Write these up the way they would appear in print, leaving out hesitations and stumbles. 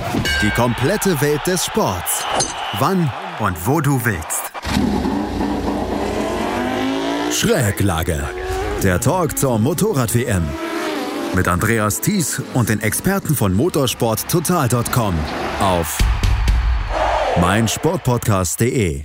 Die komplette Welt des Sports. Wann und wo du willst. Schräglage. Der Talk zur Motorrad-WM. Mit Andreas Thies und den Experten von motorsporttotal.com auf meinsportpodcast.de.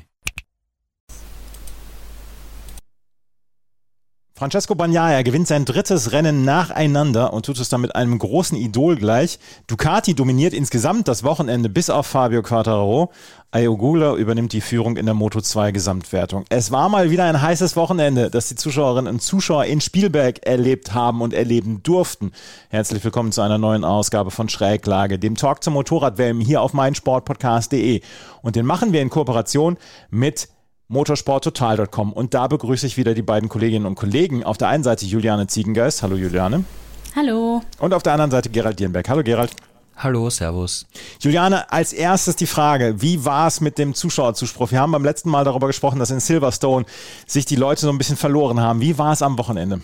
Francesco Bagnaia gewinnt sein drittes Rennen nacheinander und tut es dann mit einem großen Idol gleich. Ducati dominiert insgesamt das Wochenende bis auf Fabio Quartararo. Ayogula übernimmt die Führung in der Moto2-Gesamtwertung. Es war mal wieder ein heißes Wochenende, das die Zuschauerinnen und Zuschauer in Spielberg erlebt haben und erleben durften. Herzlich willkommen zu einer neuen Ausgabe von Schräglage, dem Talk zur Motorrad-WM hier auf meinsportpodcast.de. Und den machen wir in Kooperation mit motorsporttotal.com. Und da begrüße ich wieder die beiden Kolleginnen und Kollegen. Auf der einen Seite Juliane Ziegengeist. Hallo Juliane. Hallo. Und auf der anderen Seite Gerald Dierenberg. Hallo Gerald. Hallo, servus. Juliane, als erstes die Frage, wie war es mit dem Zuschauerzuspruch? Wir haben beim letzten Mal darüber gesprochen, dass in Silverstone sich die Leute so ein bisschen verloren haben. Wie war es am Wochenende?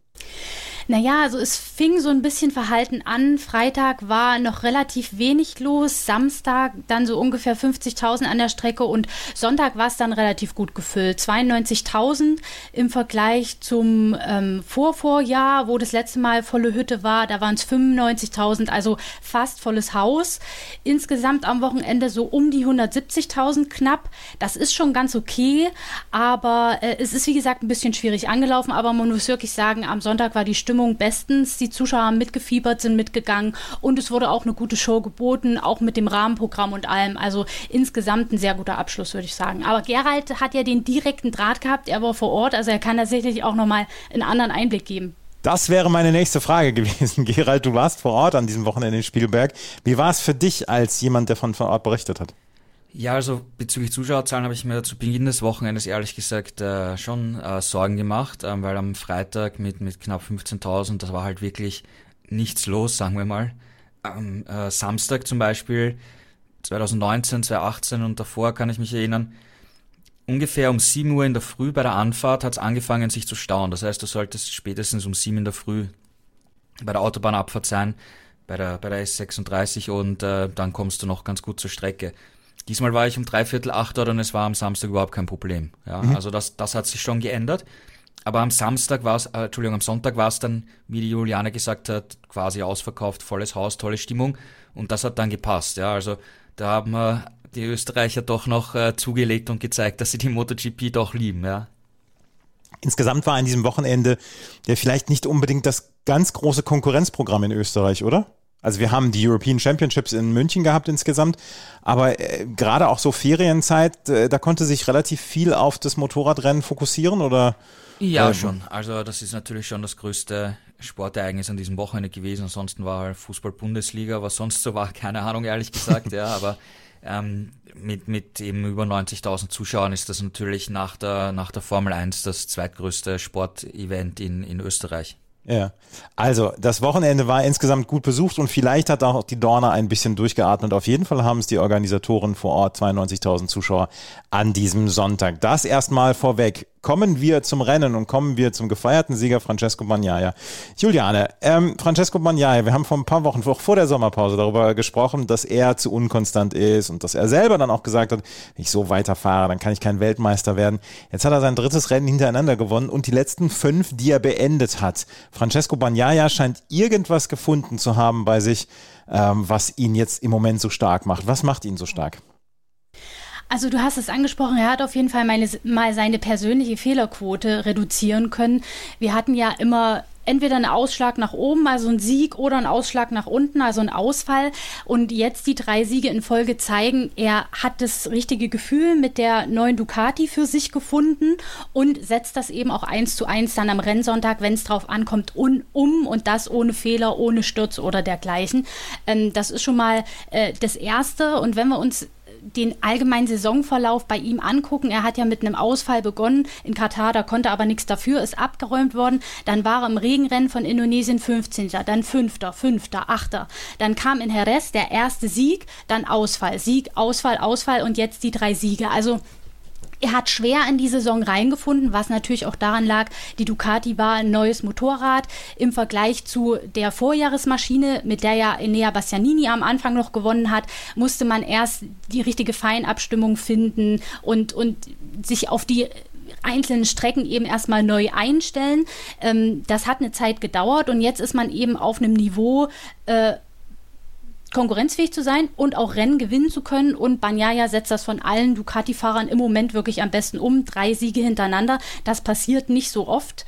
Naja, also es fing so ein bisschen verhalten an. Freitag war noch relativ wenig los, Samstag dann so ungefähr 50.000 an der Strecke und Sonntag war es dann relativ gut gefüllt. 92.000 im Vergleich zum Vorjahr, wo das letzte Mal volle Hütte war, da waren es 95.000, also fast volles Haus. Insgesamt am Wochenende so um die 170.000 knapp. Das ist schon ganz okay, aber es ist wie gesagt ein bisschen schwierig angelaufen, aber man muss wirklich sagen, am Sonntag war die Stimmung bestens, die Zuschauer haben mitgefiebert, sind mitgegangen und es wurde auch eine gute Show geboten, auch mit dem Rahmenprogramm und allem. Also insgesamt ein sehr guter Abschluss, würde ich sagen. Aber Gerald hat ja den direkten Draht gehabt, er war vor Ort, also er kann tatsächlich auch nochmal einen anderen Einblick geben. Das wäre meine nächste Frage gewesen. Gerald, du warst vor Ort an diesem Wochenende in Spielberg. Wie war es für dich als jemand, der von vor Ort berichtet hat? Ja, also bezüglich Zuschauerzahlen habe ich mir zu Beginn des Wochenendes ehrlich gesagt schon Sorgen gemacht, weil am Freitag mit knapp 15.000, das war halt wirklich nichts los, sagen wir mal. Am Samstag zum Beispiel, 2019, 2018 und davor kann ich mich erinnern, ungefähr um 7 Uhr in der Früh bei der Anfahrt hat es angefangen sich zu stauen. Das heißt, du solltest spätestens um 7 in der Früh bei der Autobahnabfahrt sein, bei der S36 und dann kommst du noch ganz gut zur Strecke. Diesmal war ich um 7:45 dort und es war am Samstag überhaupt kein Problem. Ja, also das hat sich schon geändert. Aber am Sonntag war es dann, wie die Juliane gesagt hat, quasi ausverkauft, volles Haus, tolle Stimmung. Und das hat dann gepasst. Ja, also da haben die Österreicher doch noch zugelegt und gezeigt, dass sie die MotoGP doch lieben. Ja. Insgesamt war an diesem Wochenende ja vielleicht nicht unbedingt das ganz große Konkurrenzprogramm in Österreich, oder? Also wir haben die European Championships in München gehabt insgesamt, aber gerade auch so Ferienzeit, da konnte sich relativ viel auf das Motorradrennen fokussieren, oder? Ja, schon. Also das ist natürlich schon das größte Sportereignis an diesem Wochenende gewesen. Ansonsten war halt Fußball-Bundesliga, was sonst so war, keine Ahnung, ehrlich gesagt. Ja, aber mit eben über 90.000 Zuschauern ist das natürlich nach der Formel 1 das zweitgrößte Sportevent in Österreich. Ja, also das Wochenende war insgesamt gut besucht und vielleicht hat auch die Dorna ein bisschen durchgeatmet. Auf jeden Fall haben es die Organisatoren vor Ort, 92.000 Zuschauer an diesem Sonntag. Das erstmal vorweg. Kommen wir zum Rennen und kommen wir zum gefeierten Sieger Francesco Bagnaia. Juliane, Francesco Bagnaia, wir haben vor ein paar Wochen, vor der Sommerpause darüber gesprochen, dass er zu unkonstant ist und dass er selber dann auch gesagt hat, wenn ich so weiterfahre, dann kann ich kein Weltmeister werden. Jetzt hat er sein drittes Rennen hintereinander gewonnen und die letzten 5, die er beendet hat. Francesco Bagnaia scheint irgendwas gefunden zu haben bei sich, was ihn jetzt im Moment so stark macht. Was macht ihn so stark? Also du hast es angesprochen, er hat auf jeden Fall mal seine persönliche Fehlerquote reduzieren können. Wir hatten ja immer entweder einen Ausschlag nach oben, also ein Sieg, oder einen Ausschlag nach unten, also ein Ausfall. Und jetzt die 3 Siege in Folge zeigen, er hat das richtige Gefühl mit der neuen Ducati für sich gefunden und setzt das eben auch 1:1 dann am Rennsonntag, wenn es drauf ankommt, und das ohne Fehler, ohne Sturz oder dergleichen. Das ist schon mal das Erste. Und wenn wir uns den allgemeinen Saisonverlauf bei ihm angucken. Er hat ja mit einem Ausfall begonnen in Katar, da konnte aber nichts dafür, ist abgeräumt worden. Dann war er im Regenrennen von Indonesien 15., dann 5., 8. Dann kam in Jerez der erste Sieg, dann Ausfall, Sieg, Ausfall und jetzt die 3 Siege. Also Er hat schwer in die Saison reingefunden, was natürlich auch daran lag, die Ducati war ein neues Motorrad im Vergleich zu der Vorjahresmaschine, mit der ja Enea Bastianini am Anfang noch gewonnen hat, musste man erst die richtige Feinabstimmung finden und sich auf die einzelnen Strecken eben erstmal neu einstellen. Das hat eine Zeit gedauert und jetzt ist man eben auf einem Niveau, konkurrenzfähig zu sein und auch Rennen gewinnen zu können. Und Bagnaia setzt das von allen Ducati-Fahrern im Moment wirklich am besten um. 3 Siege hintereinander. Das passiert nicht so oft.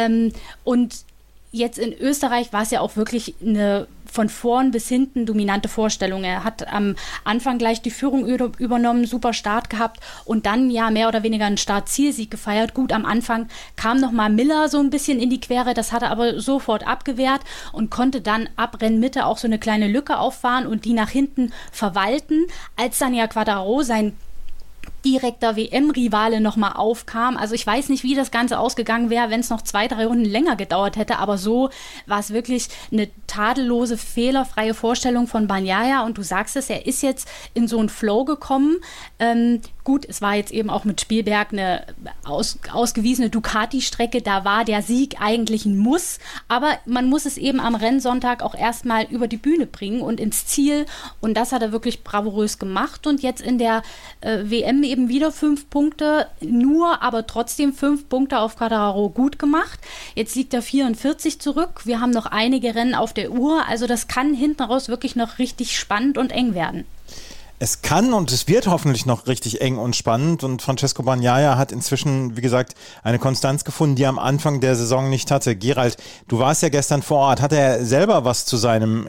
Und jetzt in Österreich war es ja auch wirklich eine von vorn bis hinten dominante Vorstellung. Er hat am Anfang gleich die Führung übernommen, super Start gehabt und dann ja mehr oder weniger einen Start-Zielsieg gefeiert. Gut, am Anfang kam nochmal Miller so ein bisschen in die Quere, das hat er aber sofort abgewehrt und konnte dann ab Rennmitte auch so eine kleine Lücke auffahren und die nach hinten verwalten. Als dann ja Quartararo sein direkter WM-Rivale nochmal aufkam. Also ich weiß nicht, wie das Ganze ausgegangen wäre, wenn es noch 2-3 Runden länger gedauert hätte, aber so war es wirklich eine tadellose, fehlerfreie Vorstellung von Bagnaia und du sagst es, er ist jetzt in so einen Flow gekommen. Gut, es war jetzt eben auch mit Spielberg eine ausgewiesene Ducati-Strecke, da war der Sieg eigentlich ein Muss, aber man muss es eben am Rennsonntag auch erstmal über die Bühne bringen und ins Ziel und das hat er wirklich bravourös gemacht und jetzt in der WM eben wieder 5 Punkte, nur aber trotzdem 5 Punkte auf Quartararo gut gemacht. Jetzt liegt er 44 zurück, wir haben noch einige Rennen auf der Uhr, also das kann hinten raus wirklich noch richtig spannend und eng werden. Es kann und es wird hoffentlich noch richtig eng und spannend und Francesco Bagnaia hat inzwischen, wie gesagt, eine Konstanz gefunden, die er am Anfang der Saison nicht hatte. Gerald, du warst ja gestern vor Ort. Hat er selber was zu seinem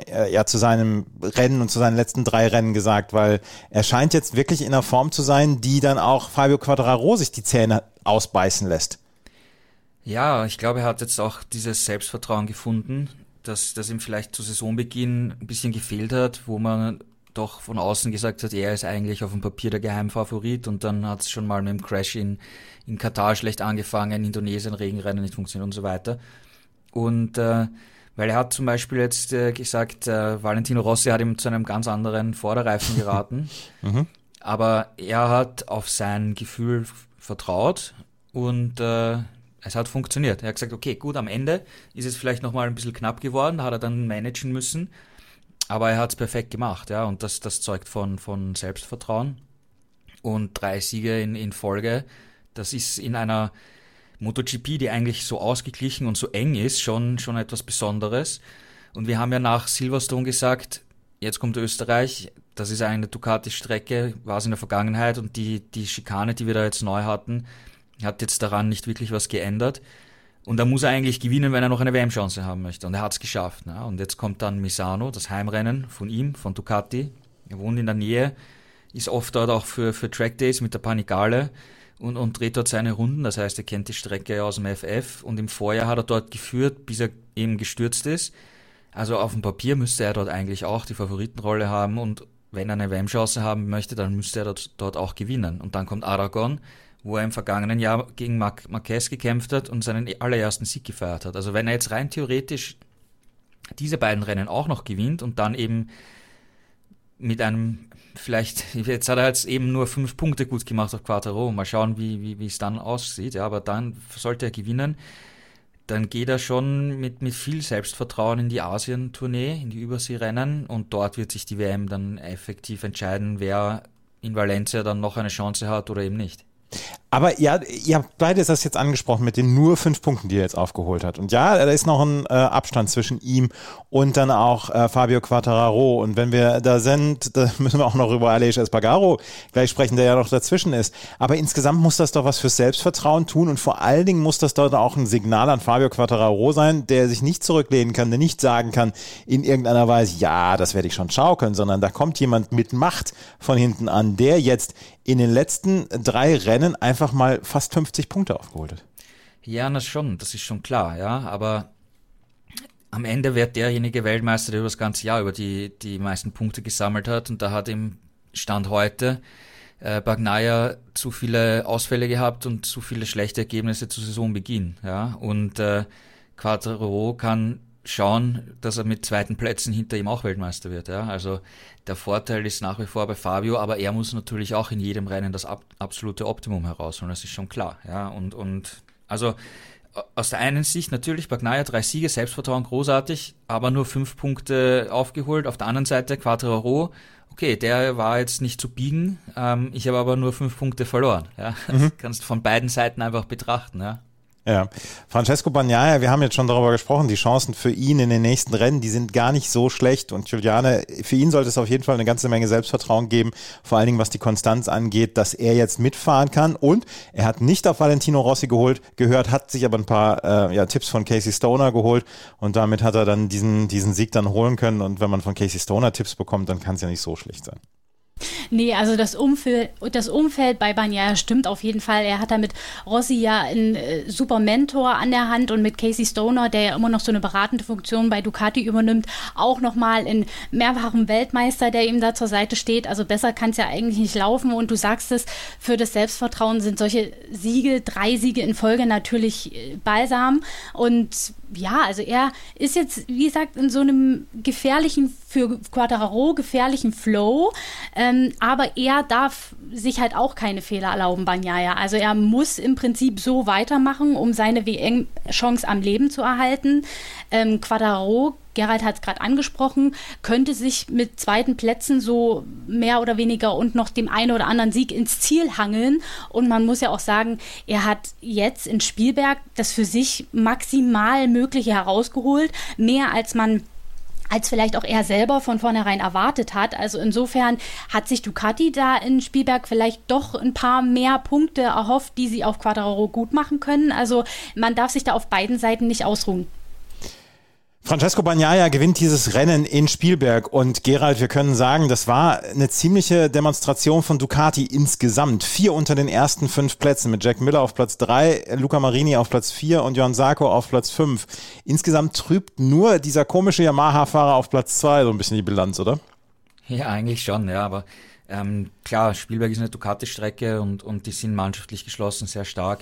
Rennen und zu seinen letzten 3 Rennen gesagt? Weil er scheint jetzt wirklich in einer Form zu sein, die dann auch Fabio Quartararo sich die Zähne ausbeißen lässt. Ja, ich glaube, er hat jetzt auch dieses Selbstvertrauen gefunden, das ihm vielleicht zu Saisonbeginn ein bisschen gefehlt hat, wo man doch von außen gesagt hat, er ist eigentlich auf dem Papier der Geheimfavorit und dann hat es schon mal mit dem Crash in Katar schlecht angefangen, in Indonesien Regenrennen nicht funktioniert und so weiter. Und weil er hat zum Beispiel jetzt gesagt, Valentino Rossi hat ihm zu einem ganz anderen Vorderreifen geraten, aber er hat auf sein Gefühl vertraut und es hat funktioniert. Er hat gesagt, okay, gut, am Ende ist es vielleicht nochmal ein bisschen knapp geworden, da hat er dann managen müssen, aber er hat es perfekt gemacht, ja, und das zeugt von Selbstvertrauen und 3 Siege in Folge. Das ist in einer MotoGP, die eigentlich so ausgeglichen und so eng ist, schon etwas Besonderes. Und wir haben ja nach Silverstone gesagt, jetzt kommt Österreich, das ist eine Ducati-Strecke, war es in der Vergangenheit und die Schikane, die wir da jetzt neu hatten, hat jetzt daran nicht wirklich was geändert. Und da muss er eigentlich gewinnen, wenn er noch eine WM-Chance haben möchte. Und er hat es geschafft. Ne? Und jetzt kommt dann Misano, das Heimrennen von ihm, von Ducati. Er wohnt in der Nähe, ist oft dort auch für Trackdays mit der Panigale und dreht dort seine Runden. Das heißt, er kennt die Strecke aus dem FF. Und im Vorjahr hat er dort geführt, bis er eben gestürzt ist. Also auf dem Papier müsste er dort eigentlich auch die Favoritenrolle haben. Und wenn er eine WM-Chance haben möchte, dann müsste er dort auch gewinnen. Und dann kommt Aragon, wo er im vergangenen Jahr gegen Marquez gekämpft hat und seinen allerersten Sieg gefeiert hat. Also wenn er jetzt rein theoretisch diese beiden Rennen auch noch gewinnt und dann eben mit einem, vielleicht, jetzt hat er jetzt eben nur 5 Punkte gut gemacht auf Quartararo, mal schauen, wie es dann aussieht, ja, aber dann sollte er gewinnen, dann geht er schon mit viel Selbstvertrauen in die Asien-Tournee, in die Überseerennen und dort wird sich die WM dann effektiv entscheiden, wer in Valencia dann noch eine Chance hat oder eben nicht. Aber ja, ihr habt beide das jetzt angesprochen mit den nur 5 Punkten, die er jetzt aufgeholt hat. Und ja, da ist noch ein Abstand zwischen ihm und dann auch Fabio Quartararo. Und wenn wir da sind, da müssen wir auch noch über Aleix Espargaro gleich sprechen, der ja noch dazwischen ist. Aber insgesamt muss das doch was fürs Selbstvertrauen tun und vor allen Dingen muss das dort auch ein Signal an Fabio Quartararo sein, der sich nicht zurücklehnen kann, der nicht sagen kann in irgendeiner Weise, ja, das werde ich schon schaukeln, sondern da kommt jemand mit Macht von hinten an, der jetzt in den letzten 3 Rennen einfach mal fast 50 Punkte aufgeholt hat. Ja, das ist schon klar, ja, aber am Ende wird derjenige Weltmeister, der über das ganze Jahr über die meisten Punkte gesammelt hat und da hat im Stand heute Bagnaia zu viele Ausfälle gehabt und zu viele schlechte Ergebnisse zu Saisonbeginn, ja, und Quartararo kann schauen, dass er mit zweiten Plätzen hinter ihm auch Weltmeister wird. Ja? Also der Vorteil ist nach wie vor bei Fabio, aber er muss natürlich auch in jedem Rennen das absolute Optimum herausholen, das ist schon klar. Ja? Und also aus der einen Sicht natürlich, Bagnaia 3 Siege, Selbstvertrauen großartig, aber nur 5 Punkte aufgeholt. Auf der anderen Seite Quartararo, okay, der war jetzt nicht zu biegen, ich habe aber nur 5 Punkte verloren. Ja? Das kannst du von beiden Seiten einfach betrachten. Ja? Ja, Francesco Bagnaia, wir haben jetzt schon darüber gesprochen, die Chancen für ihn in den nächsten Rennen, die sind gar nicht so schlecht und Juliane, für ihn sollte es auf jeden Fall eine ganze Menge Selbstvertrauen geben, vor allen Dingen was die Konstanz angeht, dass er jetzt mitfahren kann und er hat nicht auf Valentino Rossi gehört, hat sich aber ein paar Tipps von Casey Stoner geholt und damit hat er dann diesen Sieg dann holen können und wenn man von Casey Stoner Tipps bekommt, dann kann es ja nicht so schlecht sein. Nee, also das Umfeld bei Bagnaia stimmt auf jeden Fall. Er hat da mit Rossi ja einen super Mentor an der Hand und mit Casey Stoner, der ja immer noch so eine beratende Funktion bei Ducati übernimmt, auch nochmal einen mehrfachen Weltmeister, der ihm da zur Seite steht. Also besser kann es ja eigentlich nicht laufen und du sagst es, für das Selbstvertrauen sind solche Siege, 3 Siege in Folge natürlich Balsam und ja, also er ist jetzt, wie gesagt, in so einem für Quartararo gefährlichen Flow, aber er darf sich halt auch keine Fehler erlauben, Bagnaia. Also er muss im Prinzip so weitermachen, um seine WM-Chance am Leben zu erhalten. Quartararo, Gerald hat es gerade angesprochen, könnte sich mit zweiten Plätzen so mehr oder weniger und noch dem einen oder anderen Sieg ins Ziel hangeln. Und man muss ja auch sagen, er hat jetzt in Spielberg das für sich maximal Mögliche herausgeholt, mehr als vielleicht auch er selber von vornherein erwartet hat. Also insofern hat sich Ducati da in Spielberg vielleicht doch ein paar mehr Punkte erhofft, die sie auf Quartararo gut machen können. Also man darf sich da auf beiden Seiten nicht ausruhen. Francesco Bagnaia gewinnt dieses Rennen in Spielberg und Gerald, wir können sagen, das war eine ziemliche Demonstration von Ducati insgesamt. 4 unter den ersten 5 Plätzen mit Jack Miller auf Platz 3, Luca Marini auf Platz 4 und Johann Zarco auf Platz 5. Insgesamt trübt nur dieser komische Yamaha-Fahrer auf Platz 2 so ein bisschen die Bilanz, oder? Ja, eigentlich schon, ja, aber klar, Spielberg ist eine Ducati-Strecke und die sind mannschaftlich geschlossen, sehr stark.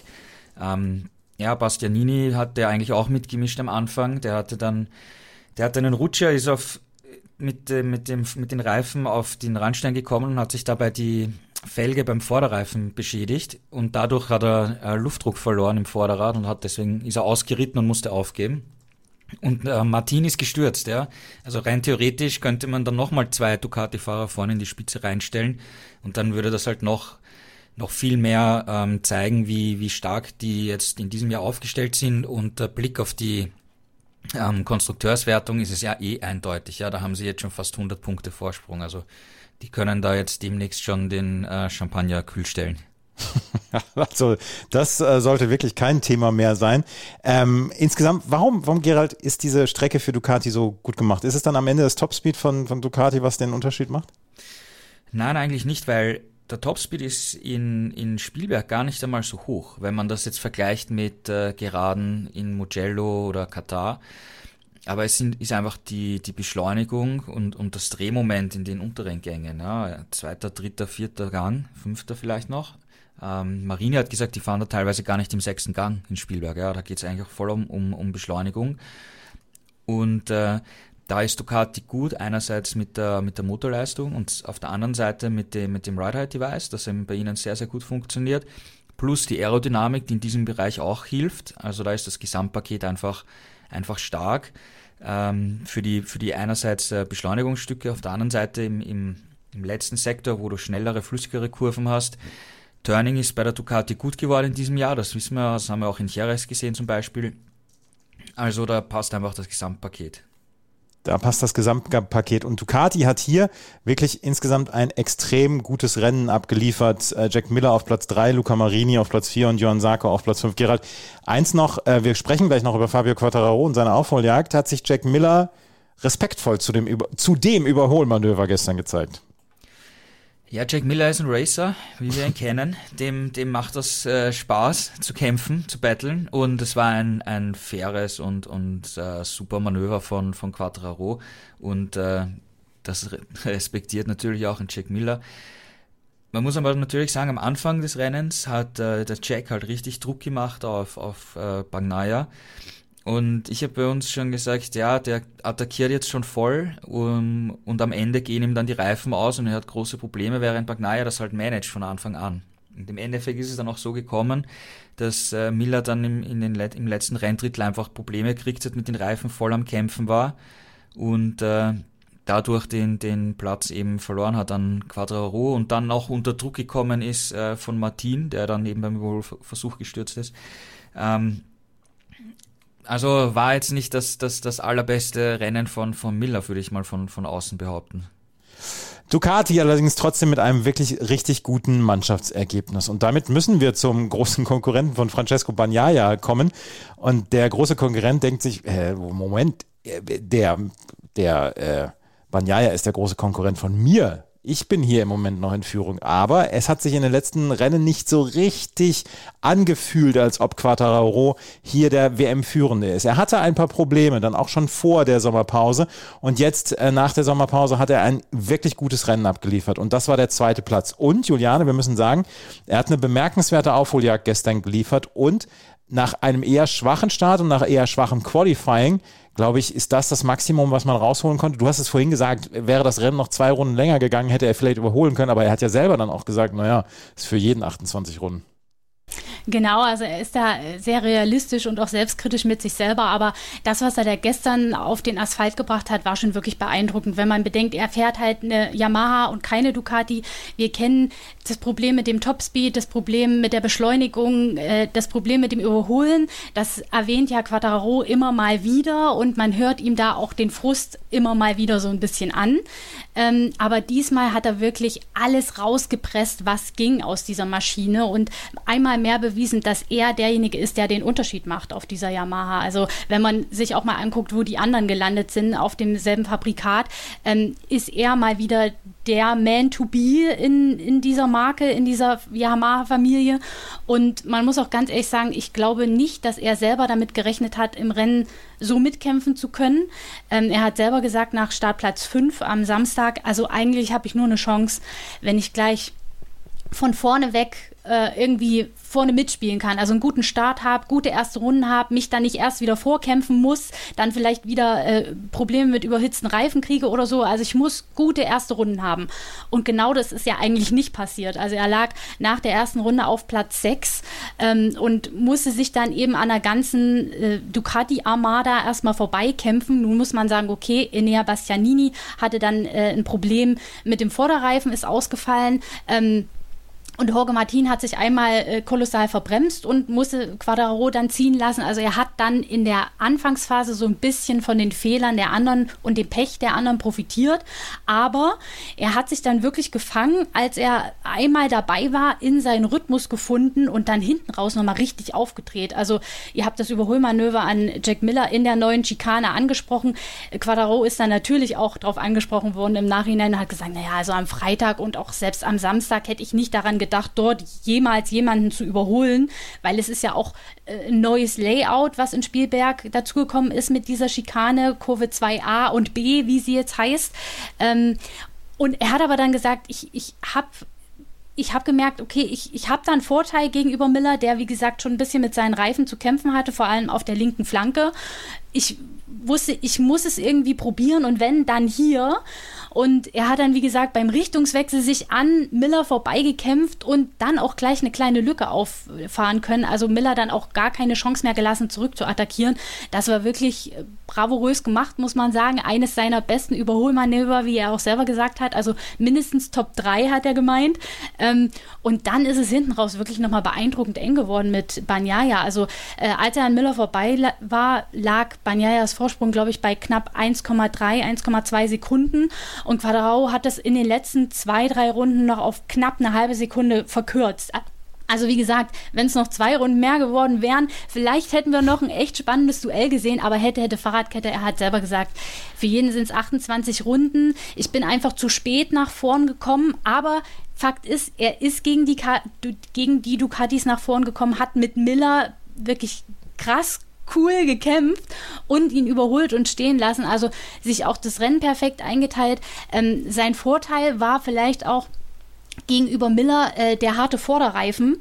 Ja, Bastianini hat der eigentlich auch mitgemischt am Anfang. Der hatte einen Rutscher, ist mit den Reifen auf den Randstein gekommen und hat sich dabei die Felge beim Vorderreifen beschädigt und dadurch hat er Luftdruck verloren im Vorderrad und deswegen ist er ausgeritten und musste aufgeben. Und Martin ist gestürzt, ja. Also rein theoretisch könnte man dann nochmal 2 Ducati-Fahrer vorne in die Spitze reinstellen und dann würde das halt noch viel mehr zeigen, wie stark die jetzt in diesem Jahr aufgestellt sind und der Blick auf die Konstrukteurswertung ist es ja eindeutig. Ja, da haben sie jetzt schon fast 100 Punkte Vorsprung. Also die können da jetzt demnächst schon den Champagner kühl stellen. Also das sollte wirklich kein Thema mehr sein. Insgesamt, warum Gerald, ist diese Strecke für Ducati so gut gemacht? Ist es dann am Ende das Topspeed von Ducati, was den Unterschied macht? Nein, eigentlich nicht, weil der Topspeed ist in Spielberg gar nicht einmal so hoch, wenn man das jetzt vergleicht mit Geraden in Mugello oder Katar. Aber es ist einfach die Beschleunigung und das Drehmoment in den unteren Gängen. Ja, 2., 3., 4. Gang, 5. vielleicht noch. Marini hat gesagt, die fahren da teilweise gar nicht im 6. Gang in Spielberg. Ja, da geht es eigentlich auch voll um Beschleunigung. Und da ist Ducati gut, einerseits mit der Motorleistung und auf der anderen Seite mit dem Ride-Height-Device, das eben bei ihnen sehr, sehr gut funktioniert, plus die Aerodynamik, die in diesem Bereich auch hilft. Also da ist das Gesamtpaket einfach stark für die einerseits Beschleunigungsstücke, auf der anderen Seite im letzten Sektor, wo du schnellere, flüssigere Kurven hast. Turning ist bei der Ducati gut geworden in diesem Jahr, das wissen wir, das haben wir auch in Jerez gesehen zum Beispiel. Also da passt einfach das Gesamtpaket. Da passt das Gesamtpaket und Ducati hat hier wirklich insgesamt ein extrem gutes Rennen abgeliefert. Jack Miller auf Platz 3, Luca Marini auf Platz 4 und Johann Zarco auf Platz 5. Gerald, eins noch, wir sprechen gleich noch über Fabio Quartararo und seine Aufholjagd, hat sich Jack Miller respektvoll zu dem Überholmanöver gestern gezeigt. Ja, Jack Miller ist ein Racer, wie wir ihn kennen. Dem macht das Spaß zu kämpfen, zu battlen. Und es war ein faires und super Manöver von Quartararo. Und das respektiert natürlich auch ein Jack Miller. Man muss aber natürlich sagen, am Anfang des Rennens hat der Jack halt richtig Druck gemacht auf Bagnaia. Und ich habe bei uns schon gesagt, ja, der attackiert jetzt schon voll und am Ende gehen ihm dann die Reifen aus und er hat große Probleme, während Bagnaia das halt managt von Anfang an. Und im Endeffekt ist es dann auch so gekommen, dass Miller dann im letzten Renndrittel einfach Probleme gekriegt hat, mit den Reifen voll am Kämpfen war und dadurch den Platz eben verloren hat an Quartararo und dann auch unter Druck gekommen ist von Martin, der dann eben beim Überholversuch gestürzt ist. Also war jetzt nicht das allerbeste Rennen von Miller, würde ich mal von außen behaupten. Ducati allerdings trotzdem mit einem wirklich richtig guten Mannschaftsergebnis. Und damit müssen wir zum großen Konkurrenten von Francesco Bagnaia kommen. Und der große Konkurrent denkt sich, Moment, der Bagnaia ist der große Konkurrent von mir. Ich bin hier im Moment noch in Führung, aber es hat sich in den letzten Rennen nicht so richtig angefühlt, als ob Quartararo hier der WM-Führende ist. Er hatte ein paar Probleme, dann auch schon vor der Sommerpause und jetzt nach der Sommerpause hat er ein wirklich gutes Rennen abgeliefert und das war der zweite Platz. Und Juliane, wir müssen sagen, er hat eine bemerkenswerte Aufholjagd gestern geliefert und nach einem eher schwachen Start und nach eher schwachem Qualifying, glaube ich, ist das Maximum, was man rausholen konnte. Du hast es vorhin gesagt, wäre das Rennen noch 2 Runden länger gegangen, hätte er vielleicht überholen können, aber er hat ja selber dann auch gesagt, naja, ist für jeden 28 Runden. Genau, also er ist da sehr realistisch und auch selbstkritisch mit sich selber, aber das, was er da gestern auf den Asphalt gebracht hat, war schon wirklich beeindruckend, wenn man bedenkt, er fährt halt eine Yamaha und keine Ducati. Wir kennen das Problem mit dem Topspeed, das Problem mit der Beschleunigung, das Problem mit dem Überholen, das erwähnt ja Quartararo immer mal wieder und man hört ihm da auch den Frust immer mal wieder so ein bisschen an. Aber diesmal hat er wirklich alles rausgepresst, was ging aus dieser Maschine und einmal mehr bewiesen, dass er derjenige ist, der den Unterschied macht auf dieser Yamaha. Also wenn man sich auch mal anguckt, wo die anderen gelandet sind auf demselben Fabrikat, ist er mal wieder der Man to be in dieser Marke, in dieser Yamaha-Familie. Und man muss auch ganz ehrlich sagen, ich glaube nicht, dass er selber damit gerechnet hat, im Rennen so mitkämpfen zu können. Er hat selber gesagt, nach Startplatz 5 am Samstag, also eigentlich habe ich nur eine Chance, wenn ich gleich von vorne weg irgendwie vorne mitspielen kann, also einen guten Start habe, gute erste Runden habe, mich dann nicht erst wieder vorkämpfen muss, dann vielleicht wieder Probleme mit überhitzten Reifen kriege oder so. Also ich muss gute erste Runden haben. Und genau das ist ja eigentlich nicht passiert. Also er lag nach der ersten Runde auf Platz 6 und musste sich dann eben an der ganzen Ducati-Armada erstmal vorbeikämpfen. Nun muss man sagen, okay, Enea Bastianini hatte dann ein Problem mit dem Vorderreifen, ist ausgefallen. Und Jorge Martin hat sich einmal kolossal verbremst und musste Quartararo dann ziehen lassen. Also er hat dann in der Anfangsphase so ein bisschen von den Fehlern der anderen und dem Pech der anderen profitiert. Aber er hat sich dann wirklich gefangen, als er einmal dabei war, in seinen Rhythmus gefunden und dann hinten raus nochmal richtig aufgedreht. Also ihr habt das Überholmanöver an Jack Miller in der neuen Schikane angesprochen. Quartararo ist dann natürlich auch drauf angesprochen worden im Nachhinein und hat gesagt, naja, also am Freitag und auch selbst am Samstag hätte ich nicht daran gedacht, dort jemals jemanden zu überholen, weil es ist ja auch ein neues Layout, was in Spielberg dazugekommen ist mit dieser Schikane, Kurve 2a und b, wie sie jetzt heißt. Und er hat aber dann gesagt, ich habe gemerkt, okay, ich habe da einen Vorteil gegenüber Miller, der, wie gesagt, schon ein bisschen mit seinen Reifen zu kämpfen hatte, vor allem auf der linken Flanke. Ich wusste, ich muss es irgendwie probieren und wenn, dann hier. Und er hat dann, wie gesagt, beim Richtungswechsel sich an Miller vorbeigekämpft und dann auch gleich eine kleine Lücke auffahren können. Also Miller dann auch gar keine Chance mehr gelassen, zurück zu attackieren. Das war wirklich bravourös gemacht, muss man sagen. Eines seiner besten Überholmanöver, wie er auch selber gesagt hat. Also mindestens Top 3 hat er gemeint. Und dann ist es hinten raus wirklich nochmal beeindruckend eng geworden mit Bagnaia. Also als er an Miller vorbei war, lag Bagnaias Vorsprung, glaube ich, bei knapp 1,2 Sekunden. Und Quartararo hat das in den letzten 2-3 Runden noch auf knapp eine halbe Sekunde verkürzt. Also wie gesagt, wenn es noch 2 Runden mehr geworden wären, vielleicht hätten wir noch ein echt spannendes Duell gesehen, aber hätte Fahrradkette, er hat selber gesagt, für jeden sind es 28 Runden. Ich bin einfach zu spät nach vorn gekommen, aber Fakt ist, er ist gegen die Ducatis nach vorn gekommen, hat mit Miller wirklich krass cool gekämpft und ihn überholt und stehen lassen, also sich auch das Rennen perfekt eingeteilt. Sein Vorteil war vielleicht auch gegenüber Miller der harte Vorderreifen.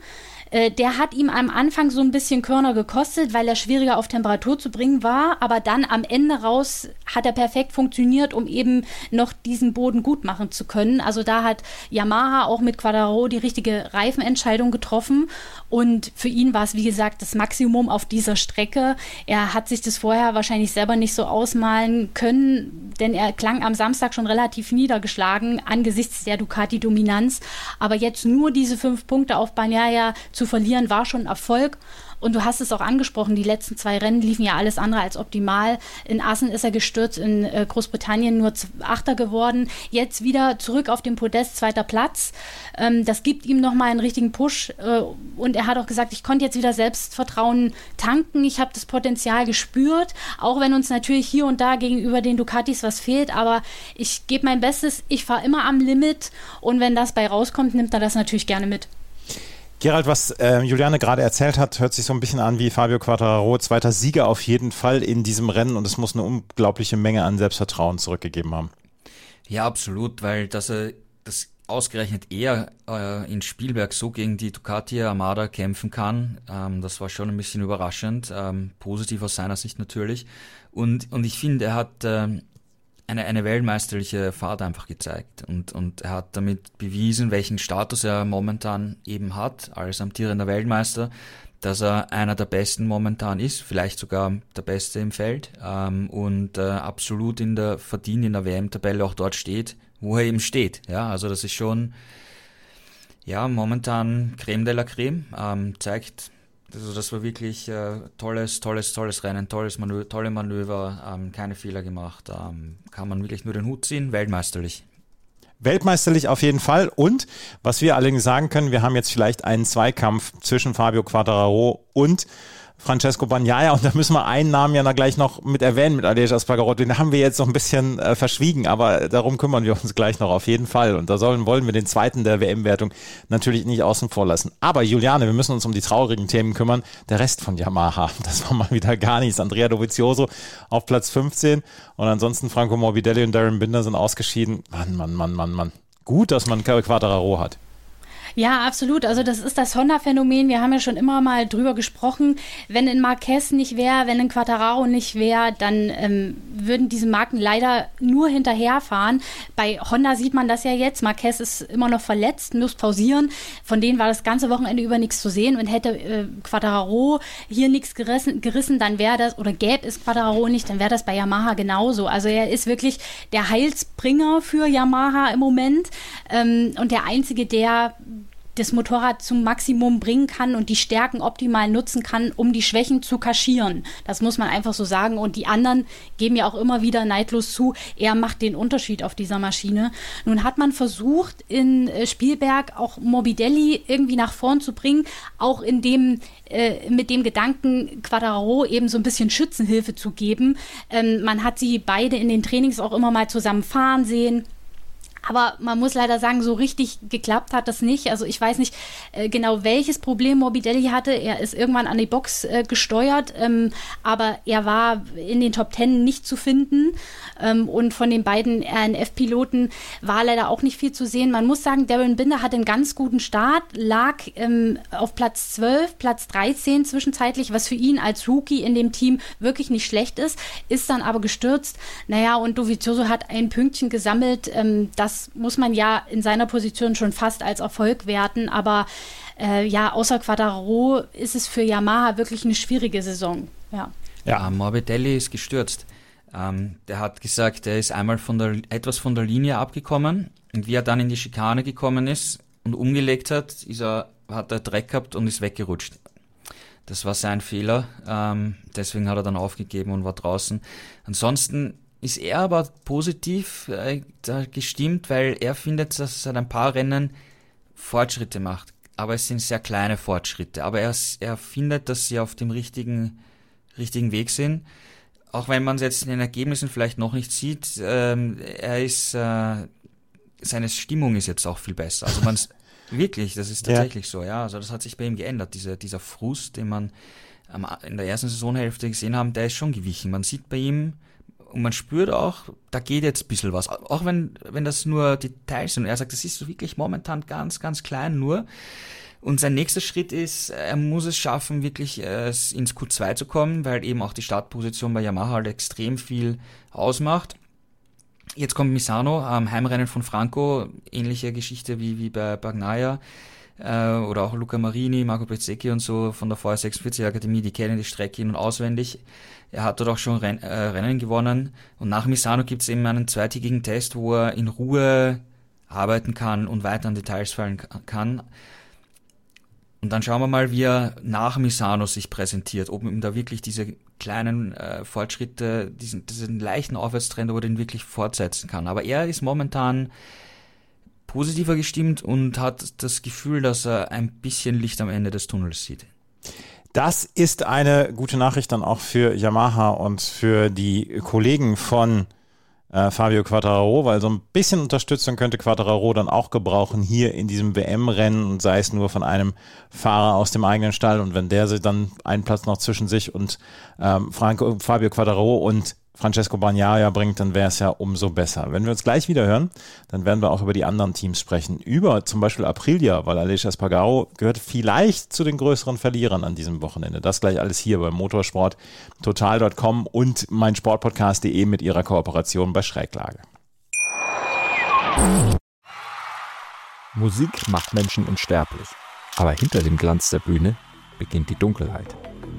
Der hat ihm am Anfang so ein bisschen Körner gekostet, weil er schwieriger auf Temperatur zu bringen war, aber dann am Ende raus hat er perfekt funktioniert, um eben noch diesen Boden gut machen zu können. Also da hat Yamaha auch mit Quartararo die richtige Reifenentscheidung getroffen und für ihn war es, wie gesagt, das Maximum auf dieser Strecke. Er hat sich das vorher wahrscheinlich selber nicht so ausmalen können, denn er klang am Samstag schon relativ niedergeschlagen angesichts der Ducati-Dominanz. Aber jetzt nur diese 5 Punkte auf Bagnaia zu verlieren, war schon ein Erfolg. Und du hast es auch angesprochen, die letzten 2 Rennen liefen ja alles andere als optimal. In Assen ist er gestürzt, in Großbritannien nur Achter geworden. Jetzt wieder zurück auf dem Podest, 2. Platz. Das gibt ihm nochmal einen richtigen Push. Und er hat auch gesagt, ich konnte jetzt wieder Selbstvertrauen tanken. Ich habe das Potenzial gespürt, auch wenn uns natürlich hier und da gegenüber den Ducatis was fehlt. Aber ich gebe mein Bestes, ich fahre immer am Limit. Und wenn das bei rauskommt, nimmt er das natürlich gerne mit. Gerald, was Juliane gerade erzählt hat, hört sich so ein bisschen an wie Fabio Quartararo, 2. Sieger auf jeden Fall in diesem Rennen und es muss eine unglaubliche Menge an Selbstvertrauen zurückgegeben haben. Ja, absolut, weil dass das ausgerechnet er in Spielberg so gegen die Ducati Armada kämpfen kann, das war schon ein bisschen überraschend, positiv aus seiner Sicht natürlich. Und ich finde, er hat eine weltmeisterliche Fahrt einfach gezeigt und er hat damit bewiesen, welchen Status er momentan eben hat als amtierender Weltmeister, dass er einer der Besten momentan ist, vielleicht sogar der Beste im Feld und absolut verdient in der WM-Tabelle auch dort steht, wo er eben steht. Ja, also das ist schon momentan Creme de la Creme, zeigt. Also das war wirklich tolles Rennen, tolle Manöver, keine Fehler gemacht, kann man wirklich nur den Hut ziehen, weltmeisterlich. Weltmeisterlich auf jeden Fall und was wir allerdings sagen können, wir haben jetzt vielleicht einen Zweikampf zwischen Fabio Quartararo und Francesco Bagnaia und da müssen wir einen Namen ja gleich noch mit erwähnen, mit Aleix Espargaró, den haben wir jetzt noch ein bisschen verschwiegen, aber darum kümmern wir uns gleich noch auf jeden Fall und da wollen wir den zweiten der WM-Wertung natürlich nicht außen vor lassen. Aber Juliane, wir müssen uns um die traurigen Themen kümmern, der Rest von Yamaha, das war mal wieder gar nichts. Andrea Dovizioso auf Platz 15 und ansonsten Franco Morbidelli und Darren Binder sind ausgeschieden. Mann. Gut, dass man Quartararo hat. Ja, absolut. Also das ist das Honda-Phänomen. Wir haben ja schon immer mal drüber gesprochen. Wenn ein Marquez nicht wäre, wenn ein Quartararo nicht wäre, dann würden diese Marken leider nur hinterherfahren. Bei Honda sieht man das ja jetzt. Marquez ist immer noch verletzt, muss pausieren. Von denen war das ganze Wochenende über nichts zu sehen. Und hätte Quartararo hier nichts gerissen, dann wäre das, oder gäbe es Quartararo nicht, dann wäre das bei Yamaha genauso. Also er ist wirklich der Heilsbringer für Yamaha im Moment und der Einzige, der das Motorrad zum Maximum bringen kann und die Stärken optimal nutzen kann, um die Schwächen zu kaschieren. Das muss man einfach so sagen. Und die anderen geben ja auch immer wieder neidlos zu, er macht den Unterschied auf dieser Maschine. Nun hat man versucht, in Spielberg auch Morbidelli irgendwie nach vorn zu bringen, auch mit dem Gedanken, Quartararo eben so ein bisschen Schützenhilfe zu geben. Man hat sie beide in den Trainings auch immer mal zusammen fahren sehen. Aber man muss leider sagen, so richtig geklappt hat das nicht. Also ich weiß nicht genau, welches Problem Morbidelli hatte. Er ist irgendwann an die Box gesteuert, aber er war in den Top 10 nicht zu finden. Und von den beiden RNF-Piloten war leider auch nicht viel zu sehen. Man muss sagen, Darren Binder hatte einen ganz guten Start, lag auf Platz 12, Platz 13 zwischenzeitlich, was für ihn als Rookie in dem Team wirklich nicht schlecht ist dann aber gestürzt. Naja, und Dovizioso hat ein Pünktchen gesammelt, das muss man ja in seiner Position schon fast als Erfolg werten, aber außer Quartararo ist es für Yamaha wirklich eine schwierige Saison. Ja, Morbidelli ist gestürzt. Der hat gesagt, er ist einmal etwas von der Linie abgekommen und wie er dann in die Schikane gekommen ist und umgelegt hat, hat er Dreck gehabt und ist weggerutscht. Das war sein Fehler, deswegen hat er dann aufgegeben und war draußen. Ansonsten ist er aber positiv gestimmt, weil er findet, dass er seit ein paar Rennen Fortschritte macht. Aber es sind sehr kleine Fortschritte. Aber er findet, dass sie auf dem richtigen Weg sind. Auch wenn man es jetzt in den Ergebnissen vielleicht noch nicht sieht, seine Stimmung ist jetzt auch viel besser. Also wirklich, das ist tatsächlich so, ja. Also das hat sich bei ihm geändert. Dieser Frust, den man in der ersten Saisonhälfte gesehen haben, der ist schon gewichen. Man sieht bei ihm und man spürt auch, da geht jetzt ein bisschen was. Auch wenn das nur Details sind. Und er sagt, das ist so wirklich momentan ganz, ganz klein nur. Und sein nächster Schritt ist, er muss es schaffen, wirklich ins Q2 zu kommen, weil eben auch die Startposition bei Yamaha halt extrem viel ausmacht. Jetzt kommt Misano, Heimrennen von Franco, ähnliche Geschichte wie bei Bagnaia, oder auch Luca Marini, Marco Bezzecchi und so von der VR46 Akademie, die kennen die Strecke in- und auswendig. Er hat dort auch schon Rennen gewonnen, und nach Misano gibt es eben einen zweitägigen Test, wo er in Ruhe arbeiten kann und weiter an Details fallen kann. Und dann schauen wir mal, wie er nach Misano sich präsentiert, ob ihm da wirklich diese kleinen Fortschritte, diesen leichten Aufwärtstrend, ob er den wirklich fortsetzen kann. Aber er ist momentan positiver gestimmt und hat das Gefühl, dass er ein bisschen Licht am Ende des Tunnels sieht. Das ist eine gute Nachricht dann auch für Yamaha und für die Kollegen von Fabio Quartararo, weil so ein bisschen Unterstützung könnte Quartararo dann auch gebrauchen hier in diesem WM-Rennen, und sei es nur von einem Fahrer aus dem eigenen Stall, und wenn der sich dann einen Platz noch zwischen sich und Fabio Quartararo und Francesco Bagnaia bringt, dann wäre es ja umso besser. Wenn wir uns gleich wieder hören, dann werden wir auch über die anderen Teams sprechen, über zum Beispiel Aprilia, weil Aleix Espargaro gehört vielleicht zu den größeren Verlierern an diesem Wochenende. Das gleich alles hier bei motorsporttotal.com und meinsportpodcast.de mit ihrer Kooperation bei Schräglage. Musik macht Menschen unsterblich, aber hinter dem Glanz der Bühne beginnt die Dunkelheit.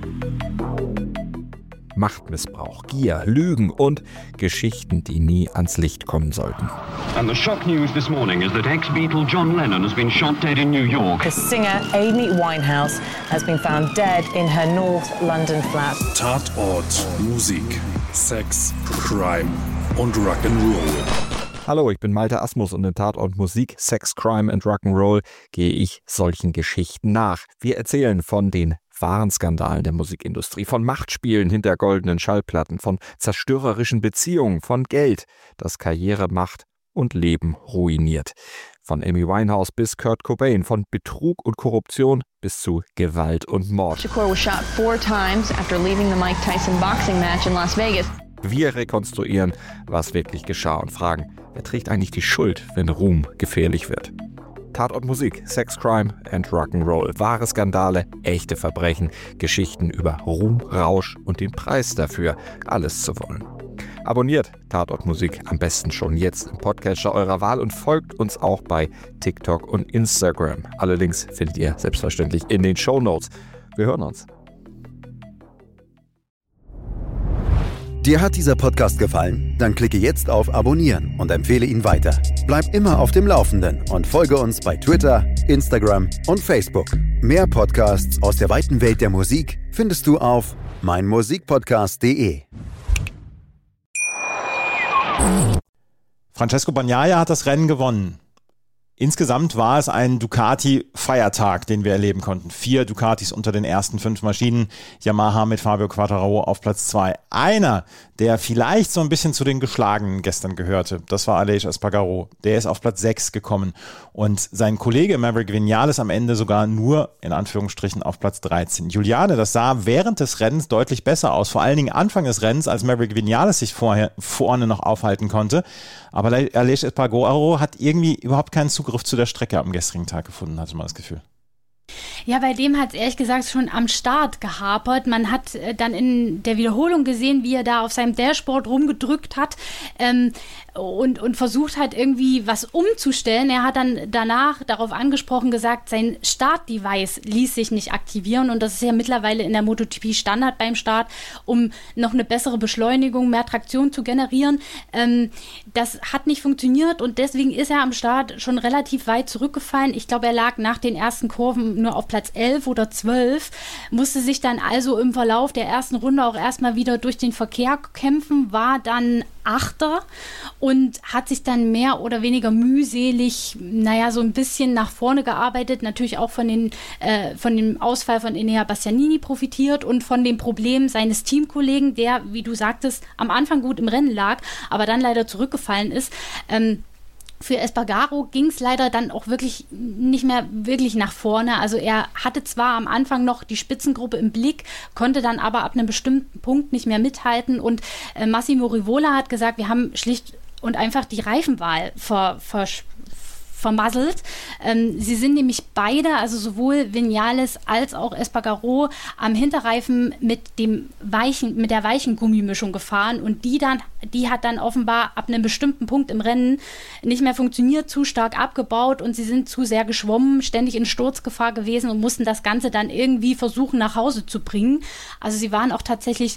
Machtmissbrauch, Gier, Lügen und Geschichten, die nie ans Licht kommen sollten. And the shock news this morning is that ex-Beatle John Lennon has been shot dead in New York. The singer Amy Winehouse has been found dead in her North London flat. Tatort, Musik, Sex, Crime und Rock'n'Roll. Hallo, ich bin Malte Asmus und in Tatort Musik, Sex, Crime and Rock'n'Roll gehe ich solchen Geschichten nach. Wir erzählen von den wahren Skandalen der Musikindustrie, von Machtspielen hinter goldenen Schallplatten, von zerstörerischen Beziehungen, von Geld, das Karriere, Macht und Leben ruiniert. Von Amy Winehouse bis Kurt Cobain, von Betrug und Korruption bis zu Gewalt und Mord. Shakur was shot 4 times after leaving the Mike Tyson boxing match in Las Vegas. Wir rekonstruieren, was wirklich geschah und fragen, wer trägt eigentlich die Schuld, wenn Ruhm gefährlich wird? Tatort Musik, Sex, Crime and Rock'n'Roll. Wahre Skandale, echte Verbrechen, Geschichten über Ruhm, Rausch und den Preis dafür, alles zu wollen. Abonniert Tatort Musik am besten schon jetzt im Podcatcher eurer Wahl und folgt uns auch bei TikTok und Instagram. Alle Links findet ihr selbstverständlich in den Shownotes. Wir hören uns. Dir hat dieser Podcast gefallen? Dann klicke jetzt auf Abonnieren und empfehle ihn weiter. Bleib immer auf dem Laufenden und folge uns bei Twitter, Instagram und Facebook. Mehr Podcasts aus der weiten Welt der Musik findest du auf meinmusikpodcast.de. Francesco Bagnaia hat das Rennen gewonnen. Insgesamt war es ein Ducati-Feiertag, den wir erleben konnten. 4 Ducatis unter den ersten 5 Maschinen. Yamaha mit Fabio Quartararo auf Platz 2. Einer, der vielleicht so ein bisschen zu den Geschlagenen gestern gehörte, das war Aleix Espargaro. Der ist auf Platz 6 gekommen. Und sein Kollege Maverick Viñales am Ende sogar nur, in Anführungsstrichen, auf Platz 13. Juliane, das sah während des Rennens deutlich besser aus. Vor allen Dingen Anfang des Rennens, als Maverick Viñales sich vorne noch aufhalten konnte. Aber Aleix Espargaro hat irgendwie überhaupt keinen Zugriff zu der Strecke am gestrigen Tag gefunden, hatte man das Gefühl. Ja, bei dem hat es ehrlich gesagt schon am Start gehapert. Man hat dann in der Wiederholung gesehen, wie er da auf seinem Dashboard rumgedrückt hat und versucht hat, irgendwie was umzustellen. Er hat dann danach darauf angesprochen gesagt, sein Startdevice ließ sich nicht aktivieren, und das ist ja mittlerweile in der MotoGP Standard beim Start, um noch eine bessere Beschleunigung, mehr Traktion zu generieren. Das hat nicht funktioniert, und deswegen ist er am Start schon relativ weit zurückgefallen. Ich glaube, er lag nach den ersten Kurven nur auf Platz 11 oder 12, musste sich dann also im Verlauf der ersten Runde auch erstmal wieder durch den Verkehr kämpfen, war dann Achter und hat sich dann mehr oder weniger mühselig, so ein bisschen nach vorne gearbeitet, natürlich auch von dem Ausfall von Enea Bastianini profitiert und von dem Problem seines Teamkollegen, der, wie du sagtest, am Anfang gut im Rennen lag, aber dann leider zurückgefallen ist. Für Espargaro ging es leider dann auch wirklich nicht mehr wirklich nach vorne. Also er hatte zwar am Anfang noch die Spitzengruppe im Blick, konnte dann aber ab einem bestimmten Punkt nicht mehr mithalten. Und Massimo Rivola hat gesagt, wir haben schlicht und einfach die Reifenwahl vermasselt. Sie sind nämlich beide, also sowohl Viñales als auch Espargaró, am Hinterreifen mit der weichen Gummimischung gefahren und die hat dann offenbar ab einem bestimmten Punkt im Rennen nicht mehr funktioniert, zu stark abgebaut und sie sind zu sehr geschwommen, ständig in Sturzgefahr gewesen und mussten das Ganze dann irgendwie versuchen nach Hause zu bringen. Also sie waren auch tatsächlich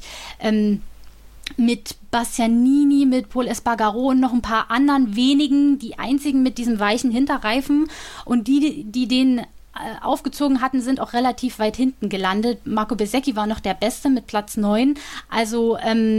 mit Bastianini, mit Pol Espargaró und noch ein paar anderen wenigen, die einzigen mit diesem weichen Hinterreifen und die den aufgezogen hatten, sind auch relativ weit hinten gelandet. Marco Bezzecchi war noch der Beste mit Platz 9. Also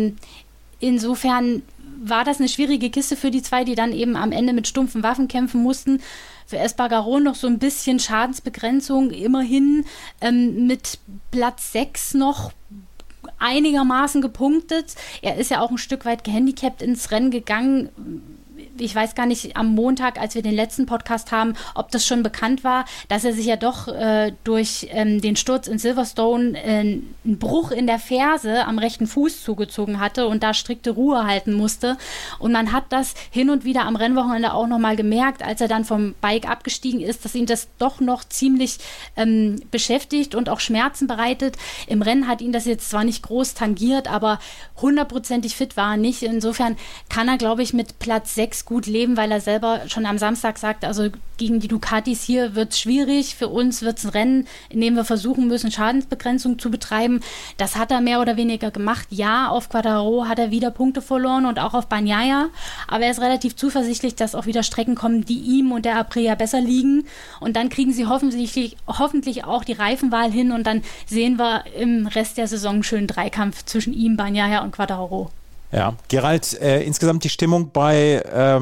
insofern war das eine schwierige Kiste für die zwei, die dann eben am Ende mit stumpfen Waffen kämpfen mussten. Für Espargaró noch so ein bisschen Schadensbegrenzung, immerhin mit Platz 6 noch einigermaßen gepunktet. Er ist ja auch ein Stück weit gehandicapt ins Rennen gegangen. Ich weiß gar nicht, am Montag, als wir den letzten Podcast haben, ob das schon bekannt war, dass er sich ja doch durch den Sturz in Silverstone einen Bruch in der Ferse am rechten Fuß zugezogen hatte und da strikte Ruhe halten musste. Und man hat das hin und wieder am Rennwochenende auch nochmal gemerkt, als er dann vom Bike abgestiegen ist, dass ihn das doch noch ziemlich beschäftigt und auch Schmerzen bereitet. Im Rennen hat ihn das jetzt zwar nicht groß tangiert, aber 100%ig fit war er nicht. Insofern kann er, glaube ich, mit Platz 6 gut leben, weil er selber schon am Samstag sagt, also gegen die Ducatis hier wird es schwierig, für uns wird es ein Rennen, in dem wir versuchen müssen, Schadensbegrenzung zu betreiben. Das hat er mehr oder weniger gemacht. Ja, auf Quartararo hat er wieder Punkte verloren und auch auf Bagnaia, aber er ist relativ zuversichtlich, dass auch wieder Strecken kommen, die ihm und der Aprilia besser liegen und dann kriegen sie hoffentlich auch die Reifenwahl hin und dann sehen wir im Rest der Saison einen schönen Dreikampf zwischen ihm, Bagnaia und Quartararo. Ja, Gerald, insgesamt die Stimmung bei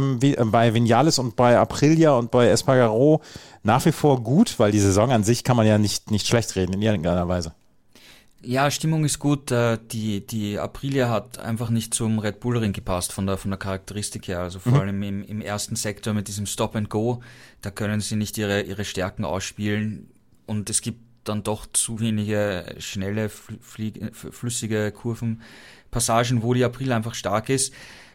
Viñales und bei Aprilia und bei Espargaró nach wie vor gut, weil die Saison an sich kann man ja nicht schlecht reden in irgendeiner Weise. Ja, Stimmung ist gut. Die Aprilia hat einfach nicht zum Red Bull Ring gepasst von der Charakteristik her. Also vor allem im ersten Sektor mit diesem Stop and Go, da können sie nicht ihre Stärken ausspielen und es gibt dann doch zu wenige schnelle, flüssige Kurvenpassagen, wo die Aprilia einfach stark ist.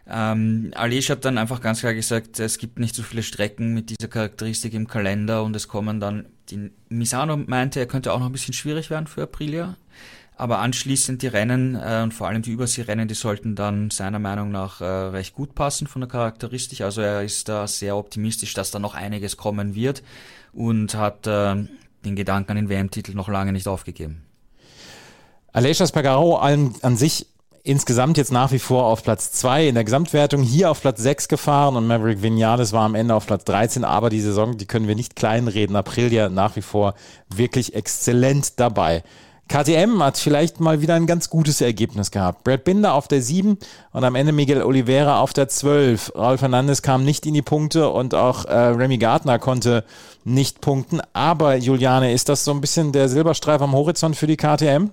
Aleix hat dann einfach ganz klar gesagt, es gibt nicht so viele Strecken mit dieser Charakteristik im Kalender und es kommen dann, die Misano meinte, er könnte auch noch ein bisschen schwierig werden für Aprilia, aber anschließend die Rennen und vor allem die Überseerennen, die sollten dann seiner Meinung nach recht gut passen von der Charakteristik, also er ist da sehr optimistisch, dass da noch einiges kommen wird und hat den Gedanken an den WM-Titel noch lange nicht aufgegeben. Aleix Espargaró an sich insgesamt jetzt nach wie vor auf Platz 2 in der Gesamtwertung, hier auf Platz 6 gefahren und Maverick Viñales war am Ende auf Platz 13, aber die Saison, die können wir nicht kleinreden. Aprilia nach wie vor wirklich exzellent dabei. KTM hat vielleicht mal wieder ein ganz gutes Ergebnis gehabt. Brad Binder auf der 7 und am Ende Miguel Oliveira auf der 12. Raul Fernandez kam nicht in die Punkte und auch Remy Gardner konnte nicht punkten. Aber Juliane, ist das so ein bisschen der Silberstreif am Horizont für die KTM?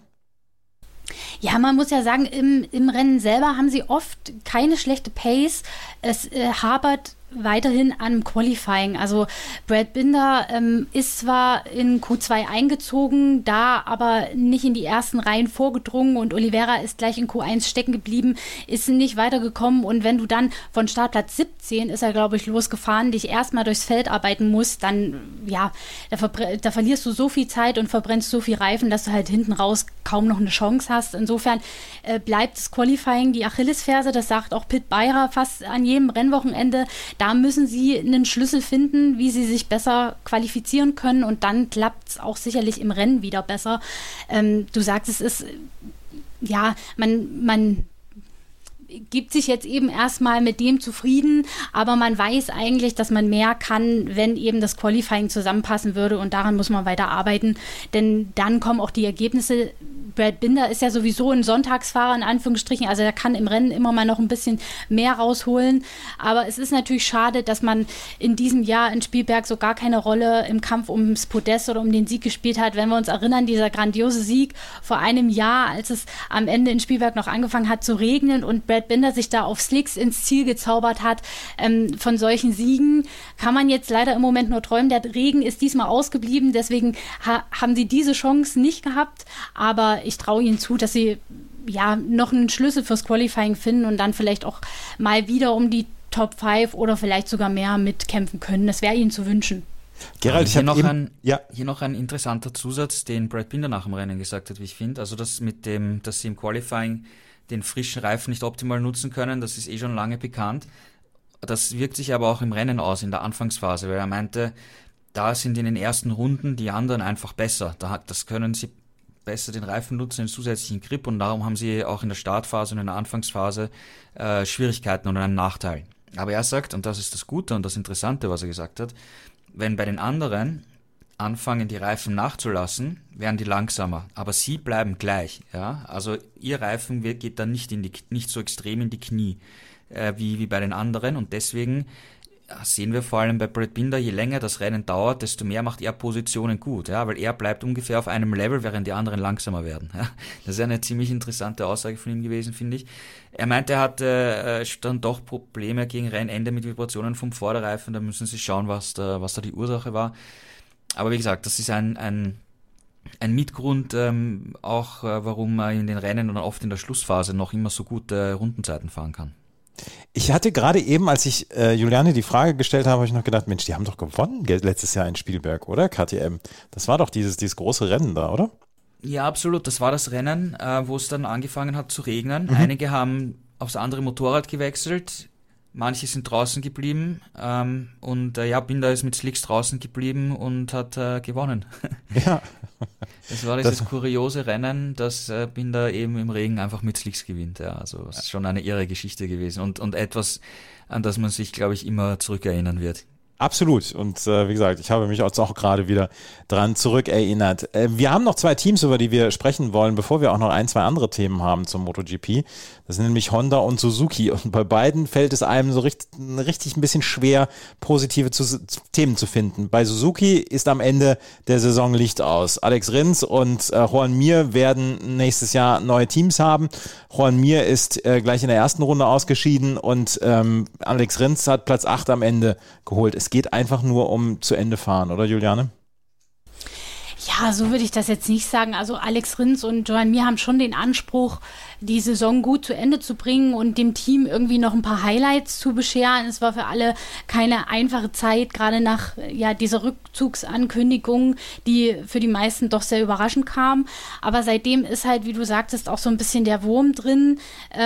Ja, man muss ja sagen, im Rennen selber haben sie oft keine schlechte Pace. Es hapert weiterhin am Qualifying. Also Brad Binder ist zwar in Q2 eingezogen, da aber nicht in die ersten Reihen vorgedrungen und Oliveira ist gleich in Q1 stecken geblieben, ist nicht weitergekommen und wenn du dann von Startplatz 17 ist er, glaube ich, losgefahren, dich erstmal durchs Feld arbeiten musst, dann, ja, da verlierst du so viel Zeit und verbrennst so viel Reifen, dass du halt hinten raus kaum noch eine Chance hast. Insofern bleibt das Qualifying die Achillesferse, das sagt auch Pit Beirer fast an jedem Rennwochenende. Da müssen sie einen Schlüssel finden, wie sie sich besser qualifizieren können und dann klappt es auch sicherlich im Rennen wieder besser. Du sagst, es ist, ja, man gibt sich jetzt eben erstmal mit dem zufrieden, aber man weiß eigentlich, dass man mehr kann, wenn eben das Qualifying zusammenpassen würde und daran muss man weiter arbeiten, denn dann kommen auch die Ergebnisse. Brad Binder ist ja sowieso ein Sonntagsfahrer in Anführungsstrichen, also er kann im Rennen immer mal noch ein bisschen mehr rausholen, aber es ist natürlich schade, dass man in diesem Jahr in Spielberg so gar keine Rolle im Kampf ums Podest oder um den Sieg gespielt hat. Wenn wir uns erinnern, dieser grandiose Sieg vor einem Jahr, als es am Ende in Spielberg noch angefangen hat zu regnen und Brad Binder sich da auf Slicks ins Ziel gezaubert hat, von solchen Siegen kann man jetzt leider im Moment nur träumen. Der Regen ist diesmal ausgeblieben, deswegen haben sie diese Chance nicht gehabt, aber ich traue ihnen zu, dass sie ja noch einen Schlüssel fürs Qualifying finden und dann vielleicht auch mal wieder um die Top 5 oder vielleicht sogar mehr mitkämpfen können. Das wäre ihnen zu wünschen. Gerald, hier noch ein interessanter Zusatz, den Brad Binder nach dem Rennen gesagt hat, wie ich finde. Also das mit dem, dass sie im Qualifying den frischen Reifen nicht optimal nutzen können, das ist schon lange bekannt. Das wirkt sich aber auch im Rennen aus, in der Anfangsphase, weil er meinte, da sind in den ersten Runden die anderen einfach besser. Das können sie besser den Reifen nutzen, den zusätzlichen Grip, und darum haben sie auch in der Startphase und in der Anfangsphase Schwierigkeiten oder einen Nachteil. Aber er sagt, und das ist das Gute und das Interessante, was er gesagt hat, wenn bei den anderen anfangen, die Reifen nachzulassen, werden die langsamer. Aber sie bleiben gleich. Ja? Also ihr Reifen geht dann nicht so extrem in die Knie wie bei den anderen. Und deswegen sehen wir vor allem bei Brad Binder, je länger das Rennen dauert, desto mehr macht er Positionen gut. Ja? Weil er bleibt ungefähr auf einem Level, während die anderen langsamer werden. Ja? Das ist eine ziemlich interessante Aussage von ihm gewesen, finde ich. Er meinte, er hatte dann doch Probleme gegen Rennende mit Vibrationen vom Vorderreifen. Da müssen sie schauen, was da die Ursache war. Aber wie gesagt, das ist ein Mitgrund, auch warum man in den Rennen und oft in der Schlussphase noch immer so gute Rundenzeiten fahren kann. Ich hatte gerade eben, als ich Juliane die Frage gestellt habe ich noch gedacht, Mensch, die haben doch gewonnen letztes Jahr in Spielberg, oder? KTM. Das war doch dieses große Rennen da, oder? Ja, absolut. Das war das Rennen, wo es dann angefangen hat zu regnen. Einige haben aufs andere Motorrad gewechselt. Manche sind draußen geblieben Binder ist mit Slicks draußen geblieben und hat gewonnen. Ja. Das war dieses kuriose Rennen, dass Binder eben im Regen einfach mit Slicks gewinnt. Ja, also es ist schon eine irre Geschichte gewesen und etwas, an das man sich, glaube ich, immer zurückerinnern wird. Absolut. Und wie gesagt, ich habe mich auch gerade wieder dran zurückerinnert. Wir haben noch 2 Teams, über die wir sprechen wollen, bevor wir auch noch 1, 2 andere Themen haben zum MotoGP. Das sind nämlich Honda und Suzuki. Und bei beiden fällt es einem so richtig ein bisschen schwer, positive Themen zu finden. Bei Suzuki ist am Ende der Saison Licht aus. Alex Rins und Joan Mir werden nächstes Jahr neue Teams haben. Joan Mir ist gleich in der ersten Runde ausgeschieden und Alex Rins hat Platz 8 am Ende geholt. Es geht einfach nur um zu Ende fahren, oder Juliane? Ja, so würde ich das jetzt nicht sagen. Also Alex Rins und Joan Mir haben schon den Anspruch, die Saison gut zu Ende zu bringen und dem Team irgendwie noch ein paar Highlights zu bescheren. Es war für alle keine einfache Zeit, gerade nach dieser Rückzugsankündigung, die für die meisten doch sehr überraschend kam. Aber seitdem ist halt, wie du sagtest, auch so ein bisschen der Wurm drin.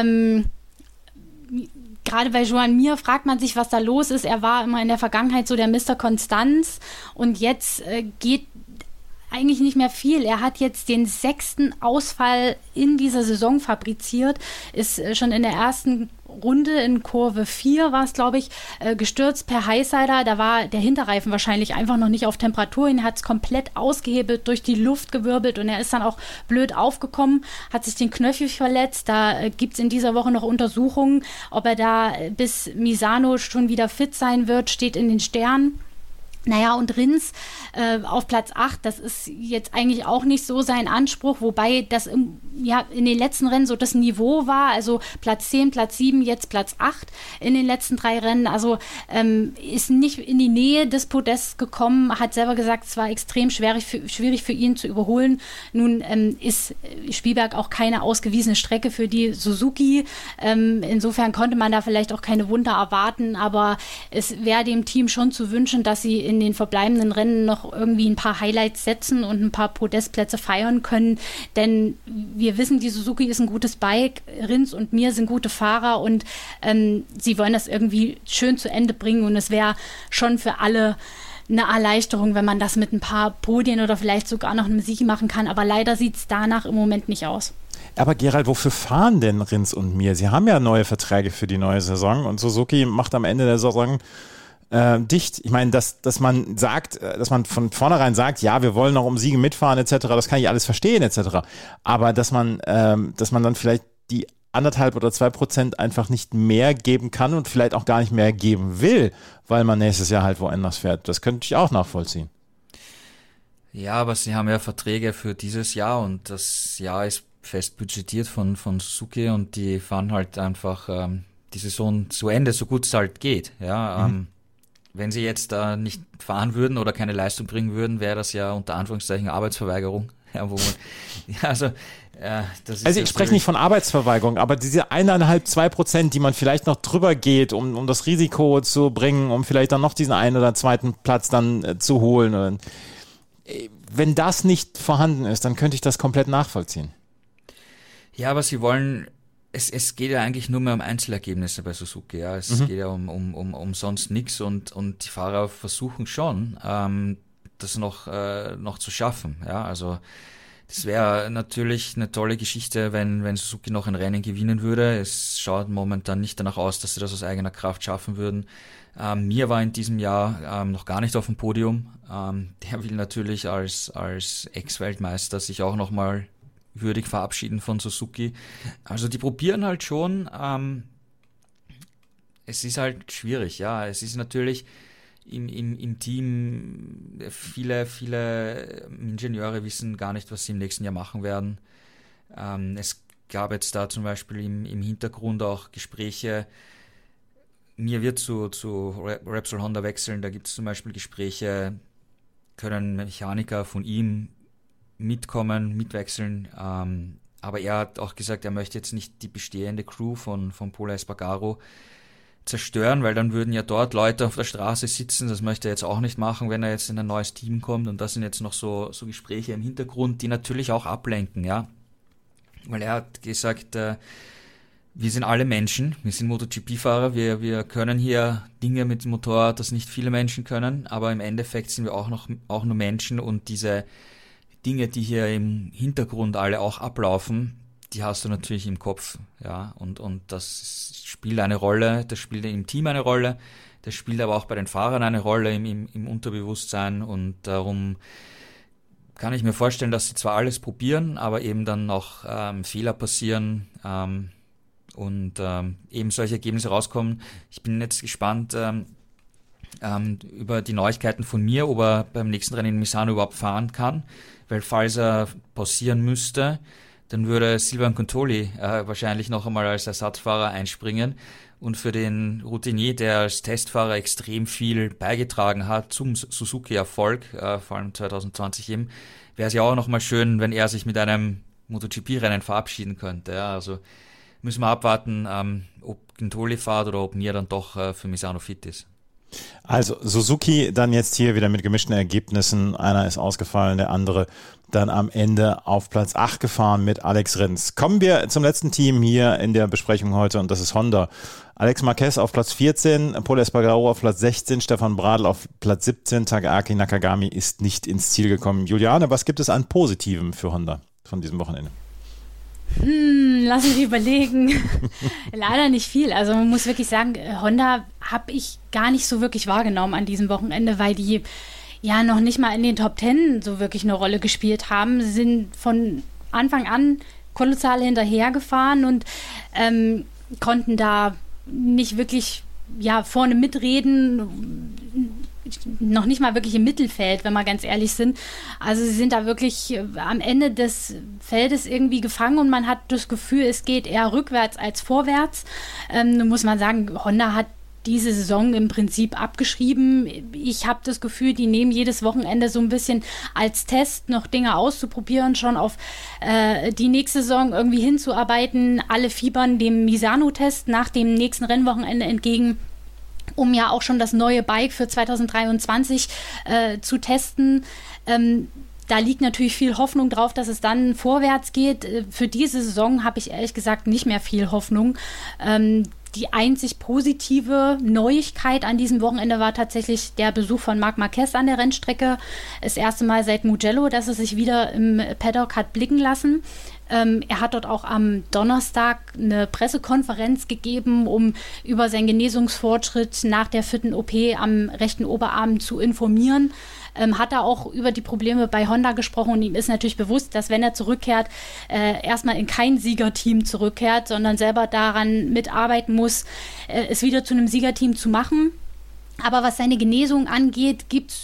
Gerade bei Joan Mir fragt man sich, was da los ist. Er war immer in der Vergangenheit so der Mr. Konstanz und jetzt geht eigentlich nicht mehr viel. Er hat jetzt den 6. Ausfall in dieser Saison fabriziert, ist schon in der ersten Runde in Kurve 4 war es, glaube ich, gestürzt per Highsider. Da war der Hinterreifen wahrscheinlich einfach noch nicht auf Temperatur. Er hat es komplett ausgehebelt, durch die Luft gewirbelt und er ist dann auch blöd aufgekommen, hat sich den Knöchel verletzt. Da gibt es in dieser Woche noch Untersuchungen. Ob er da bis Misano schon wieder fit sein wird, steht in den Sternen. Naja, und Rins auf Platz 8, das ist jetzt eigentlich auch nicht so sein Anspruch, wobei das in den letzten Rennen so das Niveau war, also Platz 10, Platz 7, jetzt Platz 8 in den letzten 3 Rennen, also ist nicht in die Nähe des Podests gekommen, hat selber gesagt, es war extrem schwierig für ihn zu überholen. Nun ist Spielberg auch keine ausgewiesene Strecke für die Suzuki, insofern konnte man da vielleicht auch keine Wunder erwarten, aber es wäre dem Team schon zu wünschen, dass sie in den verbleibenden Rennen noch irgendwie ein paar Highlights setzen und ein paar Podestplätze feiern können, denn wir wissen, die Suzuki ist ein gutes Bike, Rins und Mir sind gute Fahrer und sie wollen das irgendwie schön zu Ende bringen und es wäre schon für alle eine Erleichterung, wenn man das mit ein paar Podien oder vielleicht sogar noch einem Sieg machen kann, aber leider sieht es danach im Moment nicht aus. Aber Gerald, wofür fahren denn Rins und Mir? Sie haben ja neue Verträge für die neue Saison und Suzuki macht am Ende der Saison dicht. Ich meine, dass man sagt, dass man von vornherein sagt, ja, wir wollen noch um Siege mitfahren etc., das kann ich alles verstehen etc. Aber dass man dann vielleicht die 1,5 oder 2% einfach nicht mehr geben kann und vielleicht auch gar nicht mehr geben will, weil man nächstes Jahr halt woanders fährt, das könnte ich auch nachvollziehen. Ja, aber sie haben ja Verträge für dieses Jahr und das Jahr ist fest budgetiert von Suzuki und die fahren halt einfach die Saison zu Ende, so gut es halt geht. Ja, wenn sie jetzt nicht fahren würden oder keine Leistung bringen würden, wäre das ja unter Anführungszeichen Arbeitsverweigerung. Ja, Also ich spreche nicht von Arbeitsverweigerung, aber diese 1,5-2%, die man vielleicht noch drüber geht, um das Risiko zu bringen, um vielleicht dann noch diesen einen oder zweiten Platz dann zu holen. Wenn das nicht vorhanden ist, dann könnte ich das komplett nachvollziehen. Ja, aber sie wollen, es geht ja eigentlich nur mehr um Einzelergebnisse bei Suzuki. Ja. Es geht ja um sonst nichts und die Fahrer versuchen schon, das noch zu schaffen. Ja, also das wäre natürlich eine tolle Geschichte, wenn Suzuki noch ein Rennen gewinnen würde. Es schaut momentan nicht danach aus, dass sie das aus eigener Kraft schaffen würden. Mir war in diesem Jahr noch gar nicht auf dem Podium. Der will natürlich als Ex-Weltmeister sich auch nochmal würdig verabschieden von Suzuki. Also die probieren halt schon. Es ist halt schwierig, ja. Es ist natürlich im Team, viele Ingenieure wissen gar nicht, was sie im nächsten Jahr machen werden. Es gab jetzt da zum Beispiel im Hintergrund auch Gespräche. Mir wird zu Repsol Honda wechseln, da gibt es zum Beispiel Gespräche, können Mechaniker von ihm mitwechseln, aber er hat auch gesagt, er möchte jetzt nicht die bestehende Crew von Pol Espargaro zerstören, weil dann würden ja dort Leute auf der Straße sitzen, das möchte er jetzt auch nicht machen, wenn er jetzt in ein neues Team kommt, und das sind jetzt noch so Gespräche im Hintergrund, die natürlich auch ablenken, ja, weil er hat gesagt, wir sind alle Menschen, wir sind MotoGP-Fahrer, wir können hier Dinge mit dem Motorrad, das nicht viele Menschen können, aber im Endeffekt sind wir auch nur Menschen, und diese Dinge, die hier im Hintergrund alle auch ablaufen, die hast du natürlich im Kopf, ja, und das spielt eine Rolle, das spielt im Team eine Rolle, das spielt aber auch bei den Fahrern eine Rolle im Unterbewusstsein, und darum kann ich mir vorstellen, dass sie zwar alles probieren, aber eben dann noch Fehler passieren, und eben solche Ergebnisse rauskommen. Ich bin jetzt gespannt über die Neuigkeiten von mir, ob er beim nächsten Rennen in Misano überhaupt fahren kann, weil falls er pausieren müsste, dann würde Silvan Contoli wahrscheinlich noch einmal als Ersatzfahrer einspringen, und für den Routinier, der als Testfahrer extrem viel beigetragen hat zum Suzuki-Erfolg, vor allem 2020 eben, wäre es ja auch noch mal schön, wenn er sich mit einem MotoGP-Rennen verabschieden könnte. Ja, also müssen wir abwarten, ob Contoli fährt oder ob Mir dann doch für Misano fit ist. Also Suzuki dann jetzt hier wieder mit gemischten Ergebnissen. Einer ist ausgefallen, der andere dann am Ende auf Platz 8 gefahren mit Alex Rins. Kommen wir zum letzten Team hier in der Besprechung heute, und das ist Honda. Alex Marquez auf Platz 14, Pol Espargaro auf Platz 16, Stefan Bradl auf Platz 17, Takaaki Nakagami ist nicht ins Ziel gekommen. Juliane, was gibt es an Positivem für Honda von diesem Wochenende? Lass mich überlegen. Leider nicht viel. Also man muss wirklich sagen, Honda habe ich gar nicht so wirklich wahrgenommen an diesem Wochenende, weil die ja noch nicht mal in den Top 10 so wirklich eine Rolle gespielt haben. Sie sind von Anfang an kolossal hinterhergefahren und konnten da nicht wirklich vorne mitreden, noch nicht mal wirklich im Mittelfeld, wenn wir ganz ehrlich sind. Also sie sind da wirklich am Ende des Feldes irgendwie gefangen, und man hat das Gefühl, es geht eher rückwärts als vorwärts. Muss man sagen, Honda hat diese Saison im Prinzip abgeschrieben. Ich habe das Gefühl, die nehmen jedes Wochenende so ein bisschen als Test noch Dinge auszuprobieren, schon auf die nächste Saison irgendwie hinzuarbeiten. Alle fiebern dem Misano-Test nach dem nächsten Rennwochenende entgegen, um ja auch schon das neue Bike für 2023 zu testen. Da liegt natürlich viel Hoffnung drauf, dass es dann vorwärts geht. Für diese Saison habe ich ehrlich gesagt nicht mehr viel Hoffnung. Die einzig positive Neuigkeit an diesem Wochenende war tatsächlich der Besuch von Marc Marquez an der Rennstrecke. Das erste Mal seit Mugello, dass er sich wieder im Paddock hat blicken lassen. Er hat dort auch am Donnerstag eine Pressekonferenz gegeben, um über seinen Genesungsfortschritt nach der 4. OP am rechten Oberarm zu informieren. Hat er auch über die Probleme bei Honda gesprochen, und ihm ist natürlich bewusst, dass wenn er zurückkehrt, erstmal in kein Siegerteam zurückkehrt, sondern selber daran mitarbeiten muss, es wieder zu einem Siegerteam zu machen. Aber was seine Genesung angeht, gibt es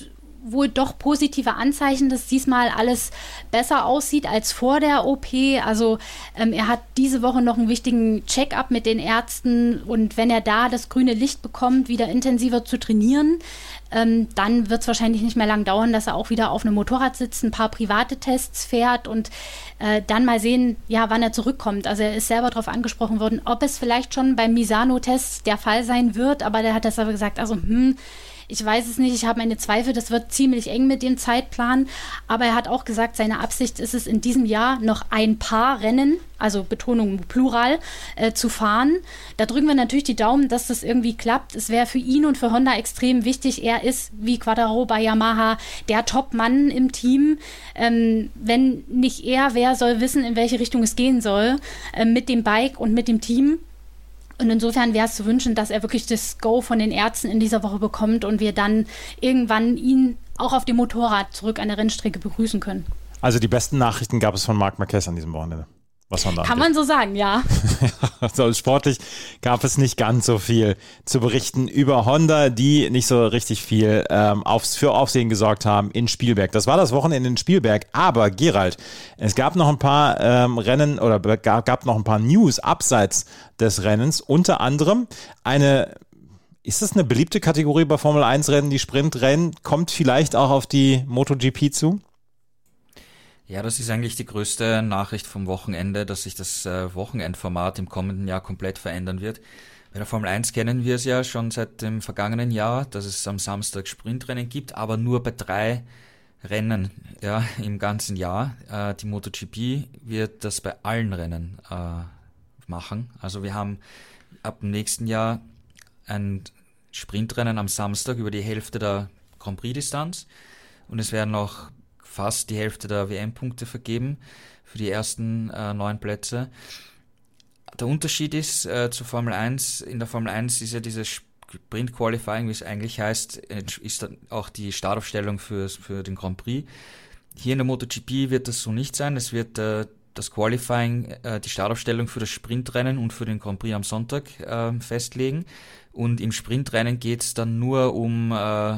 wohl doch positive Anzeichen, dass diesmal alles besser aussieht als vor der OP. Also er hat diese Woche noch einen wichtigen Check-up mit den Ärzten und wenn er da das grüne Licht bekommt, wieder intensiver zu trainieren, dann wird es wahrscheinlich nicht mehr lang dauern, dass er auch wieder auf einem Motorrad sitzt, ein paar private Tests fährt und dann mal sehen, ja, wann er zurückkommt. Also er ist selber darauf angesprochen worden, ob es vielleicht schon beim Misano-Test der Fall sein wird, aber der hat das aber gesagt, also ich weiß es nicht, ich habe meine Zweifel, das wird ziemlich eng mit dem Zeitplan, aber er hat auch gesagt, seine Absicht ist es in diesem Jahr noch ein paar Rennen, also Betonung Plural, zu fahren. Da drücken wir natürlich die Daumen, dass das irgendwie klappt. Es wäre für ihn und für Honda extrem wichtig. Er ist, wie Quattaro bei Yamaha, der Top-Mann im Team. Wenn nicht er, wer soll wissen, in welche Richtung es gehen soll, mit dem Bike und mit dem Team. Und insofern wäre es zu wünschen, dass er wirklich das Go von den Ärzten in dieser Woche bekommt und wir dann irgendwann ihn auch auf dem Motorrad zurück an der Rennstrecke begrüßen können. Also die besten Nachrichten gab es von Marc Marquez an diesem Wochenende. Was man da kann man so sagen, ja. Also sportlich gab es nicht ganz so viel zu berichten über Honda, die nicht so richtig viel für Aufsehen gesorgt haben in Spielberg. Das war das Wochenende in Spielberg, aber Gerald, es gab noch ein paar Rennen oder gab noch ein paar News abseits des Rennens, unter anderem ist das eine beliebte Kategorie bei Formel 1 Rennen, die Sprintrennen, kommt vielleicht auch auf die MotoGP zu? Ja, das ist eigentlich die größte Nachricht vom Wochenende, dass sich das Wochenendformat im kommenden Jahr komplett verändern wird. Bei der Formel 1 kennen wir es ja schon seit dem vergangenen Jahr, dass es am Samstag Sprintrennen gibt, aber nur bei 3 Rennen im ganzen Jahr. Die MotoGP wird das bei allen Rennen machen. Also wir haben ab dem nächsten Jahr ein Sprintrennen am Samstag über die Hälfte der Grand Prix-Distanz und es werden noch fast die Hälfte der WM-Punkte vergeben für die ersten 9 Plätze. Der Unterschied ist zur Formel 1, in der Formel 1 ist ja dieses Sprint-Qualifying, wie es eigentlich heißt, ist dann auch die Startaufstellung für den Grand Prix. Hier in der MotoGP wird das so nicht sein, es wird das Qualifying, die Startaufstellung für das Sprintrennen und für den Grand Prix am Sonntag festlegen und im Sprintrennen geht es dann nur um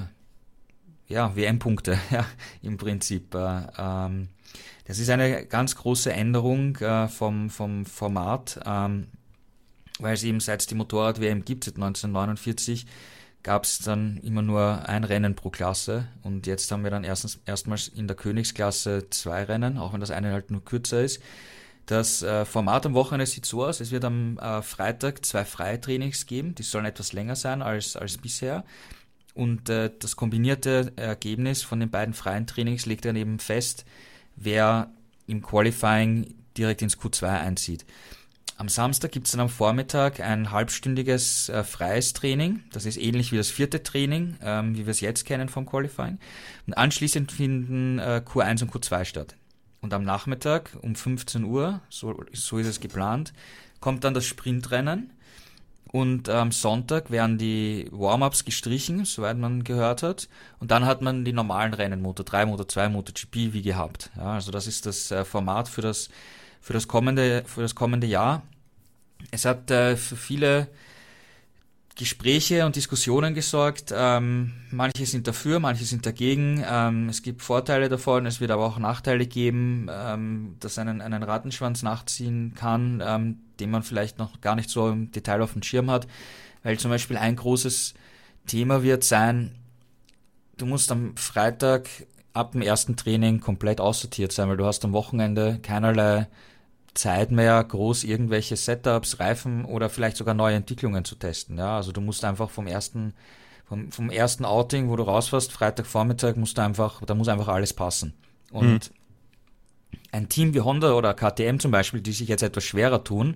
WM-Punkte, im Prinzip. Das ist eine ganz große Änderung vom Format, weil es eben seit es die Motorrad-WM gibt, seit 1949, gab es dann immer nur ein Rennen pro Klasse und jetzt haben wir dann erstmals in der Königsklasse 2 Rennen, auch wenn das eine halt nur kürzer ist. Das Format am Wochenende sieht so aus, es wird am Freitag 2 Freitrainings geben, die sollen etwas länger sein als bisher. Und das kombinierte Ergebnis von den beiden freien Trainings legt dann eben fest, wer im Qualifying direkt ins Q2 einzieht. Am Samstag gibt es dann am Vormittag ein halbstündiges freies Training. Das ist ähnlich wie das 4. Training, wie wir es jetzt kennen vom Qualifying. Und anschließend finden Q1 und Q2 statt. Und am Nachmittag um 15 Uhr, so ist es geplant, kommt dann das Sprintrennen. Und am Sonntag werden die Warm-Ups gestrichen, soweit man gehört hat. Und dann hat man die normalen Rennen, Moto 3, Moto 2, MotoGP, wie gehabt. Ja, also das ist das Format für das kommende Jahr. Es hat für viele Gespräche und Diskussionen gesorgt. Manche sind dafür, manche sind dagegen. Es gibt Vorteile davon, es wird aber auch Nachteile geben, dass einen Rattenschwanz nachziehen kann, den man vielleicht noch gar nicht so im Detail auf dem Schirm hat. Weil zum Beispiel ein großes Thema wird sein, du musst am Freitag ab dem ersten Training komplett aussortiert sein, weil du hast am Wochenende keinerlei Zeit mehr, groß irgendwelche Setups, Reifen oder vielleicht sogar neue Entwicklungen zu testen. Ja, also du musst einfach vom ersten Outing, wo du rausfährst, Freitagvormittag, da muss einfach alles passen. Und ein Team wie Honda oder KTM zum Beispiel, die sich jetzt etwas schwerer tun,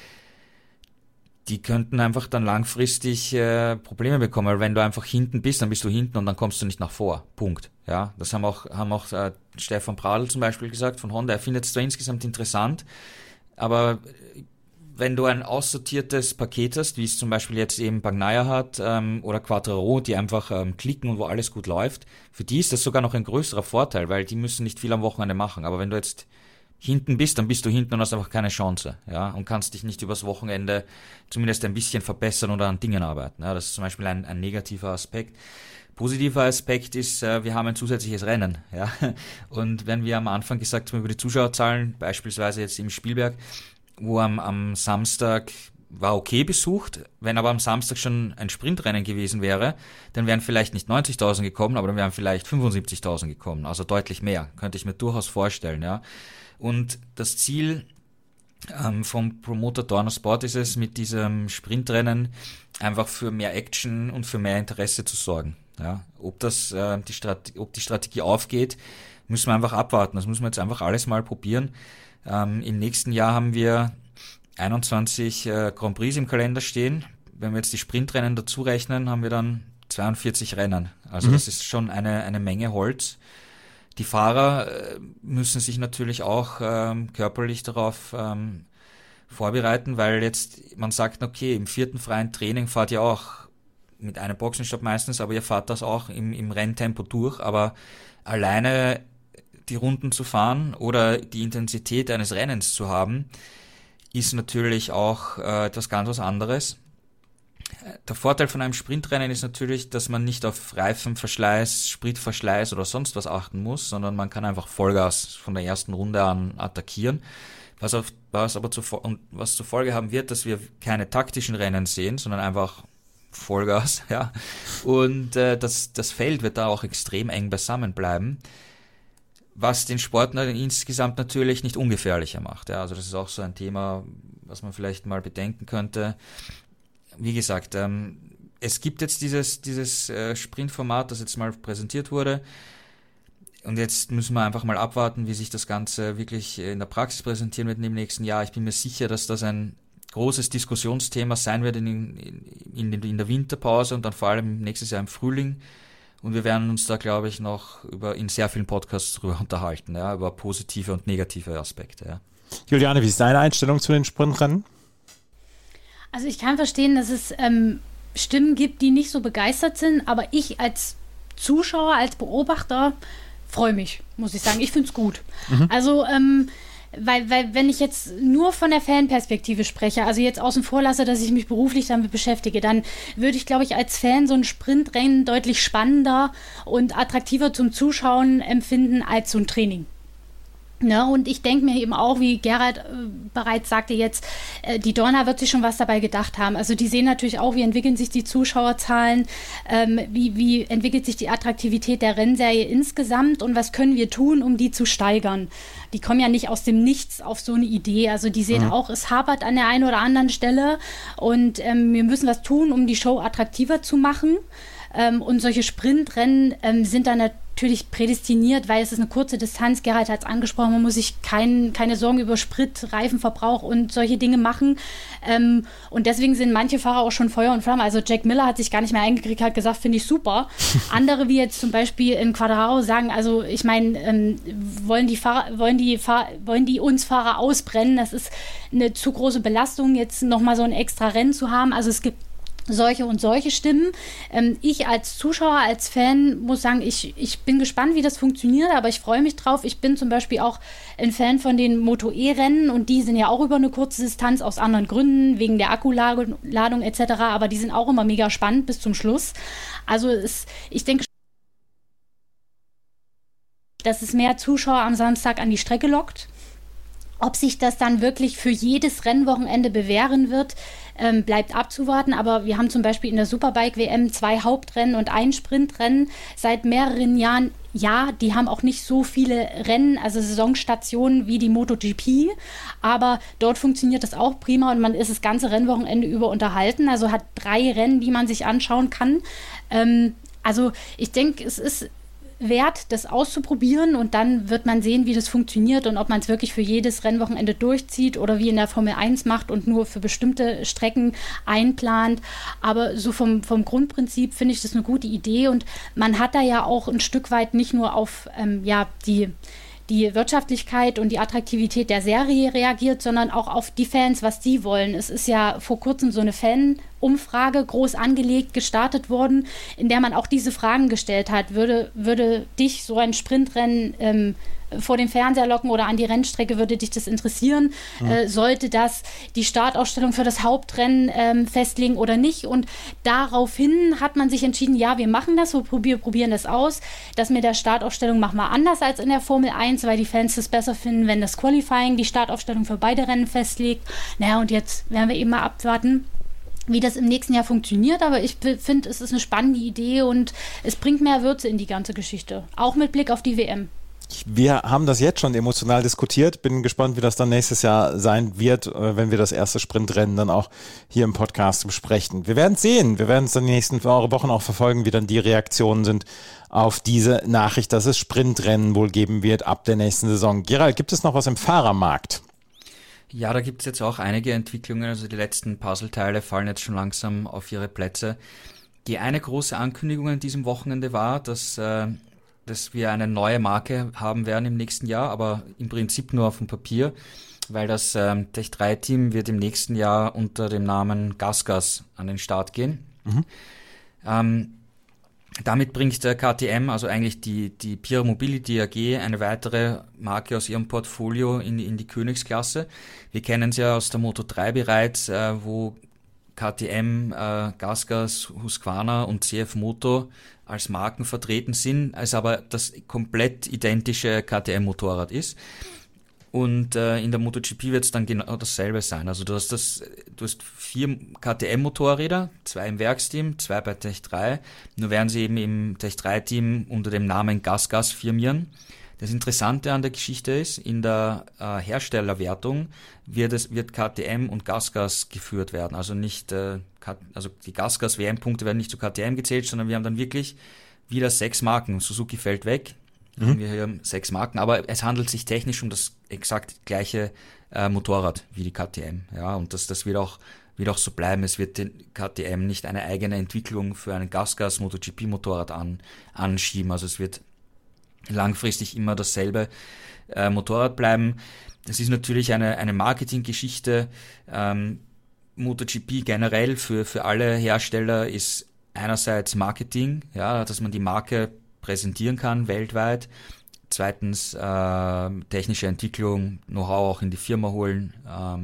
die könnten einfach dann langfristig Probleme bekommen, weil wenn du einfach hinten bist, dann bist du hinten und dann kommst du nicht nach vor. Punkt. Ja, das haben auch Stefan Bradl zum Beispiel gesagt von Honda. Er findet es zwar insgesamt interessant, aber wenn du ein aussortiertes Paket hast, wie es zum Beispiel jetzt eben Bagnaia hat oder Quattro, die einfach klicken und wo alles gut läuft, für die ist das sogar noch ein größerer Vorteil, weil die müssen nicht viel am Wochenende machen. Aber wenn du jetzt hinten bist, dann bist du hinten und hast einfach keine Chance, ja, und kannst dich nicht übers Wochenende zumindest ein bisschen verbessern oder an Dingen arbeiten. Ja, das ist zum Beispiel ein negativer Aspekt. Positiver Aspekt ist, wir haben ein zusätzliches Rennen, ja, und wenn wir am Anfang gesagt haben über die Zuschauerzahlen, beispielsweise jetzt im Spielberg, wo am Samstag war okay besucht, wenn aber am Samstag schon ein Sprintrennen gewesen wäre, dann wären vielleicht nicht 90.000 gekommen, aber dann wären vielleicht 75.000 gekommen, also deutlich mehr, könnte ich mir durchaus vorstellen, ja. Und das Ziel vom Promoter Dorna Sport ist es, mit diesem Sprintrennen einfach für mehr Action und für mehr Interesse zu sorgen. Ja, ob die Strategie aufgeht, müssen wir einfach abwarten. Das müssen wir jetzt einfach alles mal probieren. Im nächsten Jahr haben wir 21 Grand Prix im Kalender stehen. Wenn wir jetzt die Sprintrennen dazu rechnen, haben wir dann 42 Rennen. Also das ist schon eine Menge Holz. Die Fahrer müssen sich natürlich auch körperlich darauf vorbereiten, weil jetzt man sagt, okay, im 4. freien Training fahrt ihr auch mit einem Boxenstopp meistens, aber ihr fahrt das auch im Renntempo durch, aber alleine die Runden zu fahren oder die Intensität eines Rennens zu haben, ist natürlich auch etwas ganz was anderes. Der Vorteil von einem Sprintrennen ist natürlich, dass man nicht auf Reifenverschleiß, Spritverschleiß oder sonst was achten muss, sondern man kann einfach Vollgas von der ersten Runde an attackieren. Was zur Folge haben wird, dass wir keine taktischen Rennen sehen, sondern einfach Vollgas, ja. Und das Feld wird da auch extrem eng beisammen bleiben, was den Sport insgesamt natürlich nicht ungefährlicher macht. Ja. Also das ist auch so ein Thema, was man vielleicht mal bedenken könnte. Wie gesagt, es gibt jetzt dieses Sprintformat, das jetzt mal präsentiert wurde. Und jetzt müssen wir einfach mal abwarten, wie sich das Ganze wirklich in der Praxis präsentieren wird im nächsten Jahr. Ich bin mir sicher, dass das ein großes Diskussionsthema sein wird in der Winterpause und dann vor allem nächstes Jahr im Frühling. Und wir werden uns da, glaube ich, noch in sehr vielen Podcasts drüber unterhalten, ja, über positive und negative Aspekte. Ja. Juliane, wie ist deine Einstellung zu den Sprintrennen? Also ich kann verstehen, dass es Stimmen gibt, die nicht so begeistert sind, aber ich als Zuschauer, als Beobachter freue mich, muss ich sagen. Ich finde es gut. Also weil wenn ich jetzt nur von der Fanperspektive spreche, also jetzt außen vor lasse, dass ich mich beruflich damit beschäftige, dann würde ich, glaube ich, als Fan so ein Sprintrennen deutlich spannender und attraktiver zum Zuschauen empfinden als so ein Training. Ja, und ich denke mir eben auch, wie Gerhard bereits sagte jetzt, die Dorna wird sich schon was dabei gedacht haben. Also die sehen natürlich auch, wie entwickeln sich die Zuschauerzahlen, wie entwickelt sich die Attraktivität der Rennserie insgesamt und was können wir tun, um die zu steigern. Die kommen ja nicht aus dem Nichts auf so eine Idee. Also die sehen auch, es hapert an der einen oder anderen Stelle und wir müssen was tun, um die Show attraktiver zu machen. Und solche Sprintrennen sind dann natürlich prädestiniert, weil es ist eine kurze Distanz. Gerhard hat es angesprochen, man muss sich keine Sorgen über Sprit, Reifenverbrauch und solche Dinge machen. Und deswegen sind manche Fahrer auch schon Feuer und Flamme. Also Jack Miller hat sich gar nicht mehr eingekriegt, hat gesagt, finde ich super. Andere, wie jetzt zum Beispiel in Quartararo, sagen, also ich meine, wollen die uns Fahrer ausbrennen? Das ist eine zu große Belastung, jetzt nochmal so ein extra Rennen zu haben. Also es gibt solche und solche Stimmen. Ich als Zuschauer, als Fan muss sagen, ich bin gespannt, wie das funktioniert, aber ich freue mich drauf. Ich bin zum Beispiel auch ein Fan von den Moto-E-Rennen und die sind ja auch über eine kurze Distanz aus anderen Gründen, wegen der Akkuladung etc., aber die sind auch immer mega spannend bis zum Schluss. Also ich denke, dass es mehr Zuschauer am Samstag an die Strecke lockt. Ob sich das dann wirklich für jedes Rennwochenende bewähren wird, bleibt abzuwarten. Aber wir haben zum Beispiel in der Superbike-WM 2 Hauptrennen und ein Sprintrennen seit mehreren Jahren. Ja, die haben auch nicht so viele Rennen, also Saisonstationen wie die MotoGP, aber dort funktioniert das auch prima und man ist das ganze Rennwochenende über unterhalten. Also hat 3 Rennen, die man sich anschauen kann. Also ich denke, es ist wert, das auszuprobieren und dann wird man sehen, wie das funktioniert und ob man es wirklich für jedes Rennwochenende durchzieht oder wie in der Formel 1 macht und nur für bestimmte Strecken einplant. Aber so vom Grundprinzip finde ich das eine gute Idee und man hat da ja auch ein Stück weit nicht nur auf die Wirtschaftlichkeit und die Attraktivität der Serie reagiert, sondern auch auf die Fans, was die wollen. Es ist ja vor kurzem so eine Umfrage groß angelegt, gestartet worden, in der man auch diese Fragen gestellt hat. Würde dich so ein Sprintrennen vor den Fernseher locken oder an die Rennstrecke, würde dich das interessieren? Sollte das die Startaufstellung für das Hauptrennen festlegen oder nicht? Und daraufhin hat man sich entschieden, ja, wir machen das, wir probieren das aus. Das mit der Startaufstellung machen wir anders als in der Formel 1, weil die Fans es besser finden, wenn das Qualifying die Startaufstellung für beide Rennen festlegt. Naja, und jetzt werden wir eben mal abwarten, wie das im nächsten Jahr funktioniert, aber ich finde, es ist eine spannende Idee und es bringt mehr Würze in die ganze Geschichte, auch mit Blick auf die WM. Wir haben das jetzt schon emotional diskutiert. Bin gespannt, wie das dann nächstes Jahr sein wird, wenn wir das erste Sprintrennen dann auch hier im Podcast besprechen. Wir werden es sehen. Wir werden es dann die nächsten Wochen auch verfolgen, wie dann die Reaktionen sind auf diese Nachricht, dass es Sprintrennen wohl geben wird ab der nächsten Saison. Gerald, gibt es noch was im Fahrermarkt? Ja, da gibt es jetzt auch einige Entwicklungen. Also die letzten Puzzleteile fallen jetzt schon langsam auf ihre Plätze. Die eine große Ankündigung an diesem Wochenende war, dass wir eine neue Marke haben werden im nächsten Jahr, aber im Prinzip nur auf dem Papier, weil das Tech3-Team wird im nächsten Jahr unter dem Namen GasGas an den Start gehen. Damit bringt der KTM, also eigentlich die Pierer Mobility AG, eine weitere Marke aus ihrem Portfolio in die Königsklasse. Wir kennen es ja aus der Moto3 bereits, wo KTM, GasGas, Husqvarna und CF Moto als Marken vertreten sind, als aber das komplett identische KTM-Motorrad ist. Und in der MotoGP wird es dann genau dasselbe sein. Also du hast 4 KTM-Motorräder, 2 im Werksteam, 2 bei Tech3. Nur werden sie eben im Tech3-Team unter dem Namen GasGas firmieren. Das Interessante an der Geschichte ist, in der Herstellerwertung wird KTM und GasGas geführt werden. Also nicht, also die GasGas WM-Punkte werden nicht zu KTM gezählt, sondern wir haben dann wirklich wieder 6 Marken. Suzuki fällt weg. Haben wir hier 6 Marken, aber es handelt sich technisch um das exakt gleiche Motorrad wie die KTM. Ja, und das wird auch so bleiben. Es wird den KTM nicht eine eigene Entwicklung für einen GasGas MotoGP-Motorrad anschieben. Also es wird langfristig immer dasselbe Motorrad bleiben. Das ist natürlich eine Marketinggeschichte. MotoGP generell für alle Hersteller ist einerseits Marketing, ja, dass man die Marke präsentieren kann weltweit. Zweitens technische Entwicklung, Know-how auch in die Firma holen.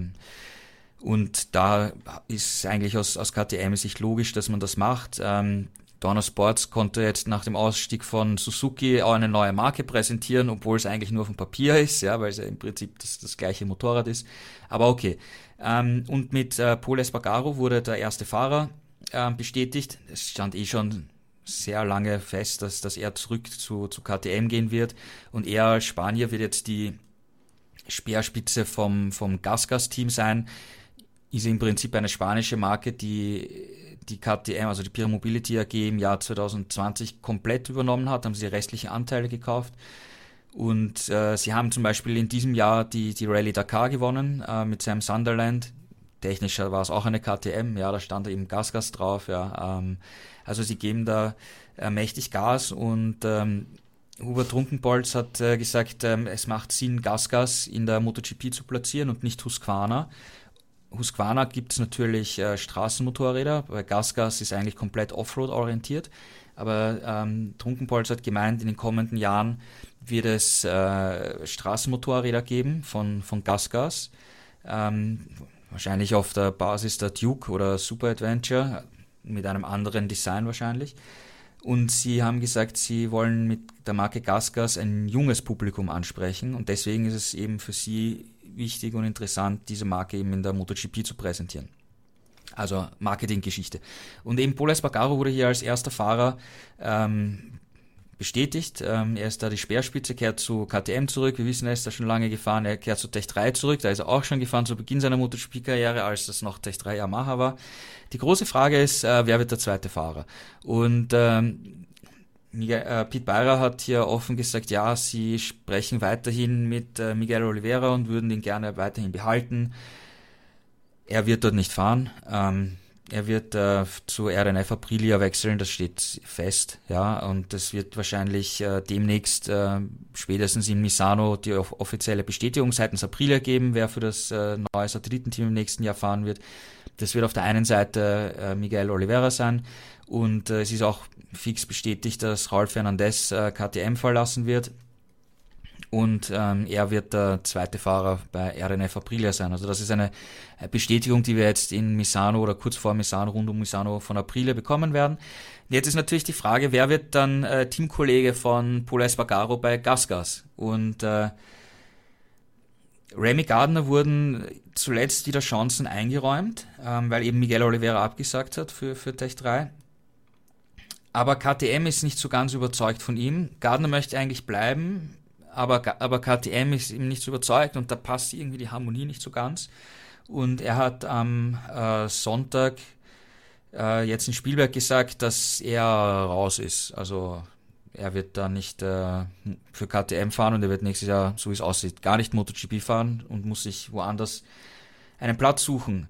Und da ist eigentlich aus KTM-Sicht logisch, dass man das macht. Dorna Sports konnte jetzt nach dem Ausstieg von Suzuki auch eine neue Marke präsentieren, obwohl es eigentlich nur auf dem Papier ist, ja, weil es ja im Prinzip das gleiche Motorrad ist. Aber okay. Und mit Pol Espargaro wurde der erste Fahrer bestätigt. Es stand schon sehr lange fest, dass er zurück zu KTM gehen wird. Und er als Spanier wird jetzt die Speerspitze vom GasGas-Team sein. Ist im Prinzip eine spanische Marke, die KTM, also die Pierer Mobility AG im Jahr 2020 komplett übernommen hat, haben sie restliche Anteile gekauft. Und sie haben zum Beispiel in diesem Jahr die Rallye Dakar gewonnen mit Sam Sunderland. Technisch war es auch eine KTM, ja, da stand eben GasGas drauf. Ja, also sie geben da mächtig Gas und Hubert Trunkenpolz hat gesagt, es macht Sinn, GasGas in der MotoGP zu platzieren und nicht Husqvarna. Husqvarna gibt es natürlich Straßenmotorräder, weil GasGas ist eigentlich komplett Offroad orientiert, aber Trunkenpolz hat gemeint, in den kommenden Jahren wird es Straßenmotorräder geben von GasGas, wahrscheinlich auf der Basis der Duke oder Super Adventure, mit einem anderen Design wahrscheinlich. Und sie haben gesagt, sie wollen mit der Marke GasGas ein junges Publikum ansprechen und deswegen ist es eben für sie wichtig und interessant, diese Marke eben in der MotoGP zu präsentieren. Also Marketinggeschichte. Und eben Pol Espargaro wurde hier als erster Fahrer bestätigt. Er ist da die Speerspitze, kehrt zu KTM zurück. Wir wissen, er ist da schon lange gefahren. Er kehrt zu Tech3 zurück. Da ist er auch schon gefahren zu Beginn seiner MotoGP-Karriere, als das noch Tech3 Yamaha war. Die große Frage ist, wer wird der zweite Fahrer? Und Pete Beirer hat hier offen gesagt, ja, sie sprechen weiterhin mit Miguel Oliveira und würden ihn gerne weiterhin behalten. Er wird dort nicht fahren. Er wird zu RNF Aprilia wechseln, das steht fest, ja, und das wird wahrscheinlich demnächst spätestens in Misano die offizielle Bestätigung seitens Aprilia geben, wer für das neue Satellitenteam im nächsten Jahr fahren wird. Das wird auf der einen Seite Miguel Oliveira sein und es ist auch fix bestätigt, dass Raul Fernandez KTM verlassen wird. Und er wird der zweite Fahrer bei RNF Aprilia sein. Also das ist eine Bestätigung, die wir jetzt in Misano oder kurz vor Misano, rund um Misano von Aprilia bekommen werden. Jetzt ist natürlich die Frage, wer wird dann Teamkollege von Pol Espargaro bei GasGas? Und Remy Gardner wurden zuletzt wieder Chancen eingeräumt, weil eben Miguel Oliveira abgesagt hat für Tech 3. Aber KTM ist nicht so ganz überzeugt von ihm. Gardner möchte eigentlich bleiben, aber KTM ist ihm nicht so überzeugt und da passt irgendwie die Harmonie nicht so ganz. Und er hat am Sonntag jetzt in Spielberg gesagt, dass er raus ist. Also er wird da nicht für KTM fahren und er wird nächstes Jahr, so wie es aussieht, gar nicht MotoGP fahren und muss sich woanders einen Platz suchen.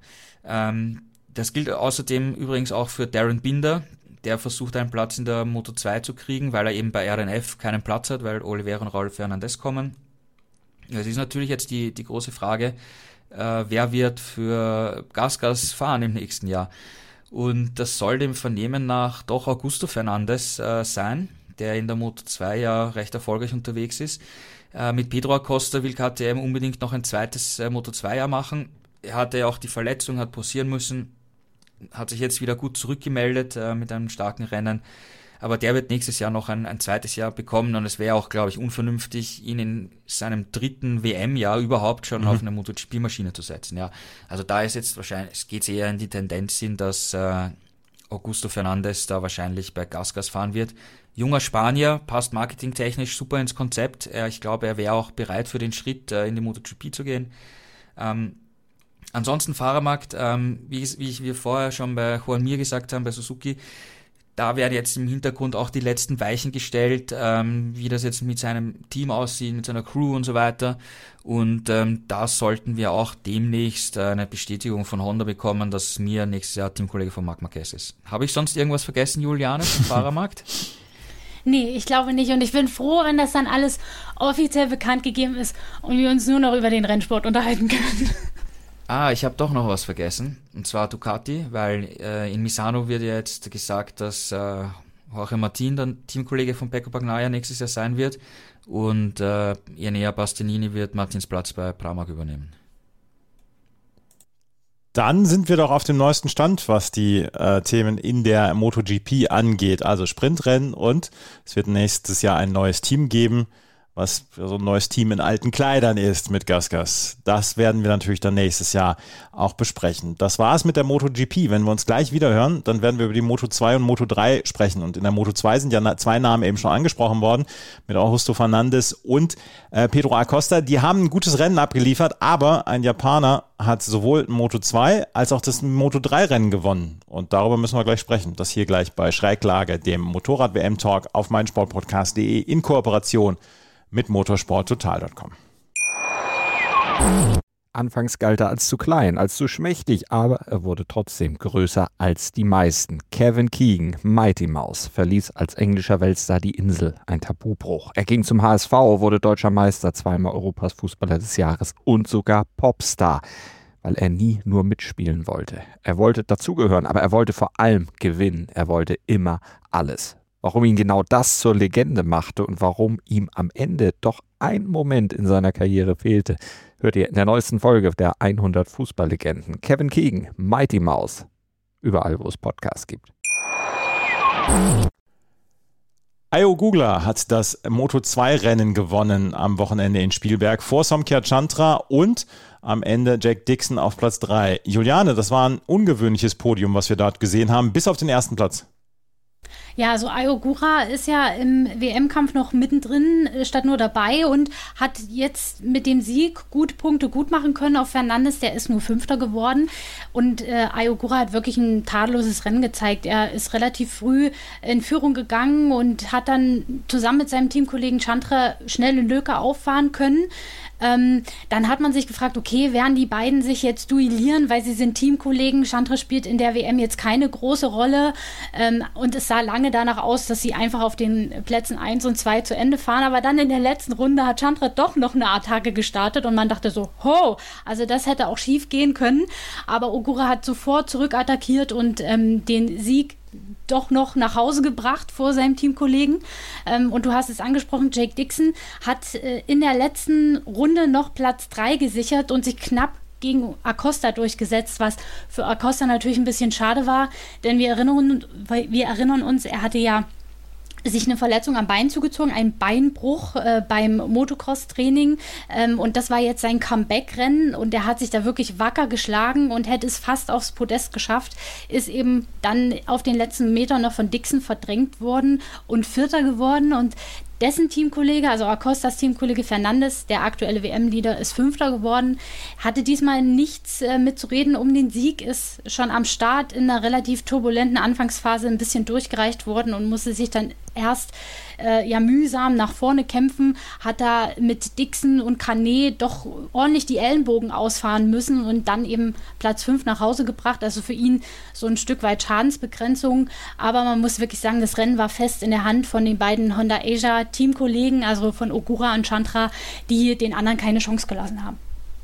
Das gilt außerdem übrigens auch für Darren Binder. Der versucht einen Platz in der Moto2 zu kriegen, weil er eben bei RNF keinen Platz hat, weil Oliveira und Raul Fernandez kommen. Es ist natürlich jetzt die große Frage, wer wird für GasGas fahren im nächsten Jahr? Und das soll dem Vernehmen nach doch Augusto Fernandez sein, der in der Moto2 ja recht erfolgreich unterwegs ist. Mit Pedro Acosta will KTM unbedingt noch ein zweites Moto2-Jahr machen. Er hatte ja auch die Verletzung, hat pausieren müssen. Hat sich jetzt wieder gut zurückgemeldet mit einem starken Rennen, aber der wird nächstes Jahr noch ein zweites Jahr bekommen und es wäre auch, glaube ich, unvernünftig, ihn in seinem 3. WM-Jahr überhaupt schon auf eine MotoGP-Maschine zu setzen. Ja, also da ist jetzt wahrscheinlich, es geht eher in die Tendenz hin, dass Augusto Fernandez da wahrscheinlich bei GasGas fahren wird. Junger Spanier, passt marketingtechnisch super ins Konzept. Ich glaube, er wäre auch bereit für den Schritt in die MotoGP zu gehen. Ansonsten Fahrermarkt, wie wir vorher schon bei Joan Mir gesagt haben, bei Suzuki, da werden jetzt im Hintergrund auch die letzten Weichen gestellt, wie das jetzt mit seinem Team aussieht, mit seiner Crew und so weiter. Und da sollten wir auch demnächst eine Bestätigung von Honda bekommen, dass Mir nächstes Jahr Teamkollege von Marc Marquez ist. Habe ich sonst irgendwas vergessen, Juliane, zum Fahrermarkt? Nee, ich glaube nicht. Und ich bin froh, wenn das dann alles offiziell bekannt gegeben ist und wir uns nur noch über den Rennsport unterhalten können. Ich habe doch noch was vergessen, und zwar Ducati, weil in Misano wird ja jetzt gesagt, dass Jorge Martin dann Teamkollege von Pecco Bagnaia nächstes Jahr sein wird und Enea Bastianini wird Martins Platz bei Pramac übernehmen. Dann sind wir doch auf dem neuesten Stand, was die Themen in der MotoGP angeht, also Sprintrennen, und es wird nächstes Jahr ein neues Team geben, was so ein neues Team in alten Kleidern ist mit GasGas. Das werden wir natürlich dann nächstes Jahr auch besprechen. Das war es mit der MotoGP. Wenn wir uns gleich wieder hören, dann werden wir über die Moto2 und Moto3 sprechen. Und in der Moto2 sind ja zwei Namen eben schon angesprochen worden, mit Augusto Fernandez und Pedro Acosta. Die haben ein gutes Rennen abgeliefert, aber ein Japaner hat sowohl Moto2 als auch das Moto3-Rennen gewonnen. Und darüber müssen wir gleich sprechen. Das hier gleich bei Schräglage, dem Motorrad-WM-Talk auf meinsportpodcast.de in Kooperation mit motorsporttotal.com. Anfangs galt er als zu klein, als zu schmächtig, aber er wurde trotzdem größer als die meisten. Kevin Keegan, Mighty Mouse, verließ als englischer Weltstar die Insel, ein Tabubruch. Er ging zum HSV, wurde deutscher Meister, zweimal Europas Fußballer des Jahres und sogar Popstar, weil er nie nur mitspielen wollte. Er wollte dazugehören, aber er wollte vor allem gewinnen. Er wollte immer alles. Warum ihn genau das zur Legende machte und warum ihm am Ende doch ein Moment in seiner Karriere fehlte, hört ihr in der neuesten Folge der 100 Fußballlegenden. Kevin Keegan, Mighty Mouse, überall wo es Podcasts gibt. Ayo Gugler hat das Moto2-Rennen gewonnen am Wochenende in Spielberg vor Somkya Chantra und am Ende Jack Dixon auf Platz 3. Juliane, das war ein ungewöhnliches Podium, was wir dort gesehen haben, bis auf den ersten Platz. Ja, also Ayogura ist ja im WM-Kampf noch mittendrin, statt nur dabei und hat jetzt mit dem Sieg Punkte gut machen können auf Fernandes. Der ist nur Fünfter geworden und Ayogura hat wirklich ein tadelloses Rennen gezeigt. Er ist relativ früh in Führung gegangen und hat dann zusammen mit seinem Teamkollegen Chandra schnell eine Lücke auffahren können. Dann hat man sich gefragt, okay, werden die beiden sich jetzt duellieren, weil sie sind Teamkollegen. Chandra spielt in der WM jetzt keine große Rolle und es sah lange danach aus, dass sie einfach auf den Plätzen 1 und 2 zu Ende fahren. Aber dann in der letzten Runde hat Chandra doch noch eine Attacke gestartet und man dachte so, also das hätte auch schief gehen können. Aber Ogura hat sofort zurückattackiert und den Sieg doch noch nach Hause gebracht vor seinem Teamkollegen. Und du hast es angesprochen, Jake Dixon hat in der letzten Runde noch Platz 3 gesichert und sich knapp gegen Acosta durchgesetzt, was für Acosta natürlich ein bisschen schade war, denn wir erinnern uns, er hatte ja sich eine Verletzung am Bein zugezogen, einen Beinbruch beim Motocross-Training und das war jetzt sein Comeback-Rennen und er hat sich da wirklich wacker geschlagen und hätte es fast aufs Podest geschafft, ist eben dann auf den letzten Metern noch von Dixon verdrängt worden und Vierter geworden und dessen Teamkollege, also Acostas Teamkollege Fernandes, der aktuelle WM-Leader, ist Fünfter geworden, hatte diesmal nichts mitzureden um den Sieg, ist schon am Start in einer relativ turbulenten Anfangsphase ein bisschen durchgereicht worden und musste sich dann erst mühsam nach vorne kämpfen, hat da mit Dixon und Canet doch ordentlich die Ellenbogen ausfahren müssen und dann eben Platz 5 nach Hause gebracht, also für ihn so ein Stück weit Schadensbegrenzung, aber man muss wirklich sagen, das Rennen war fest in der Hand von den beiden Honda Asia Teamkollegen, also von Ogura und Chandra, die den anderen keine Chance gelassen haben.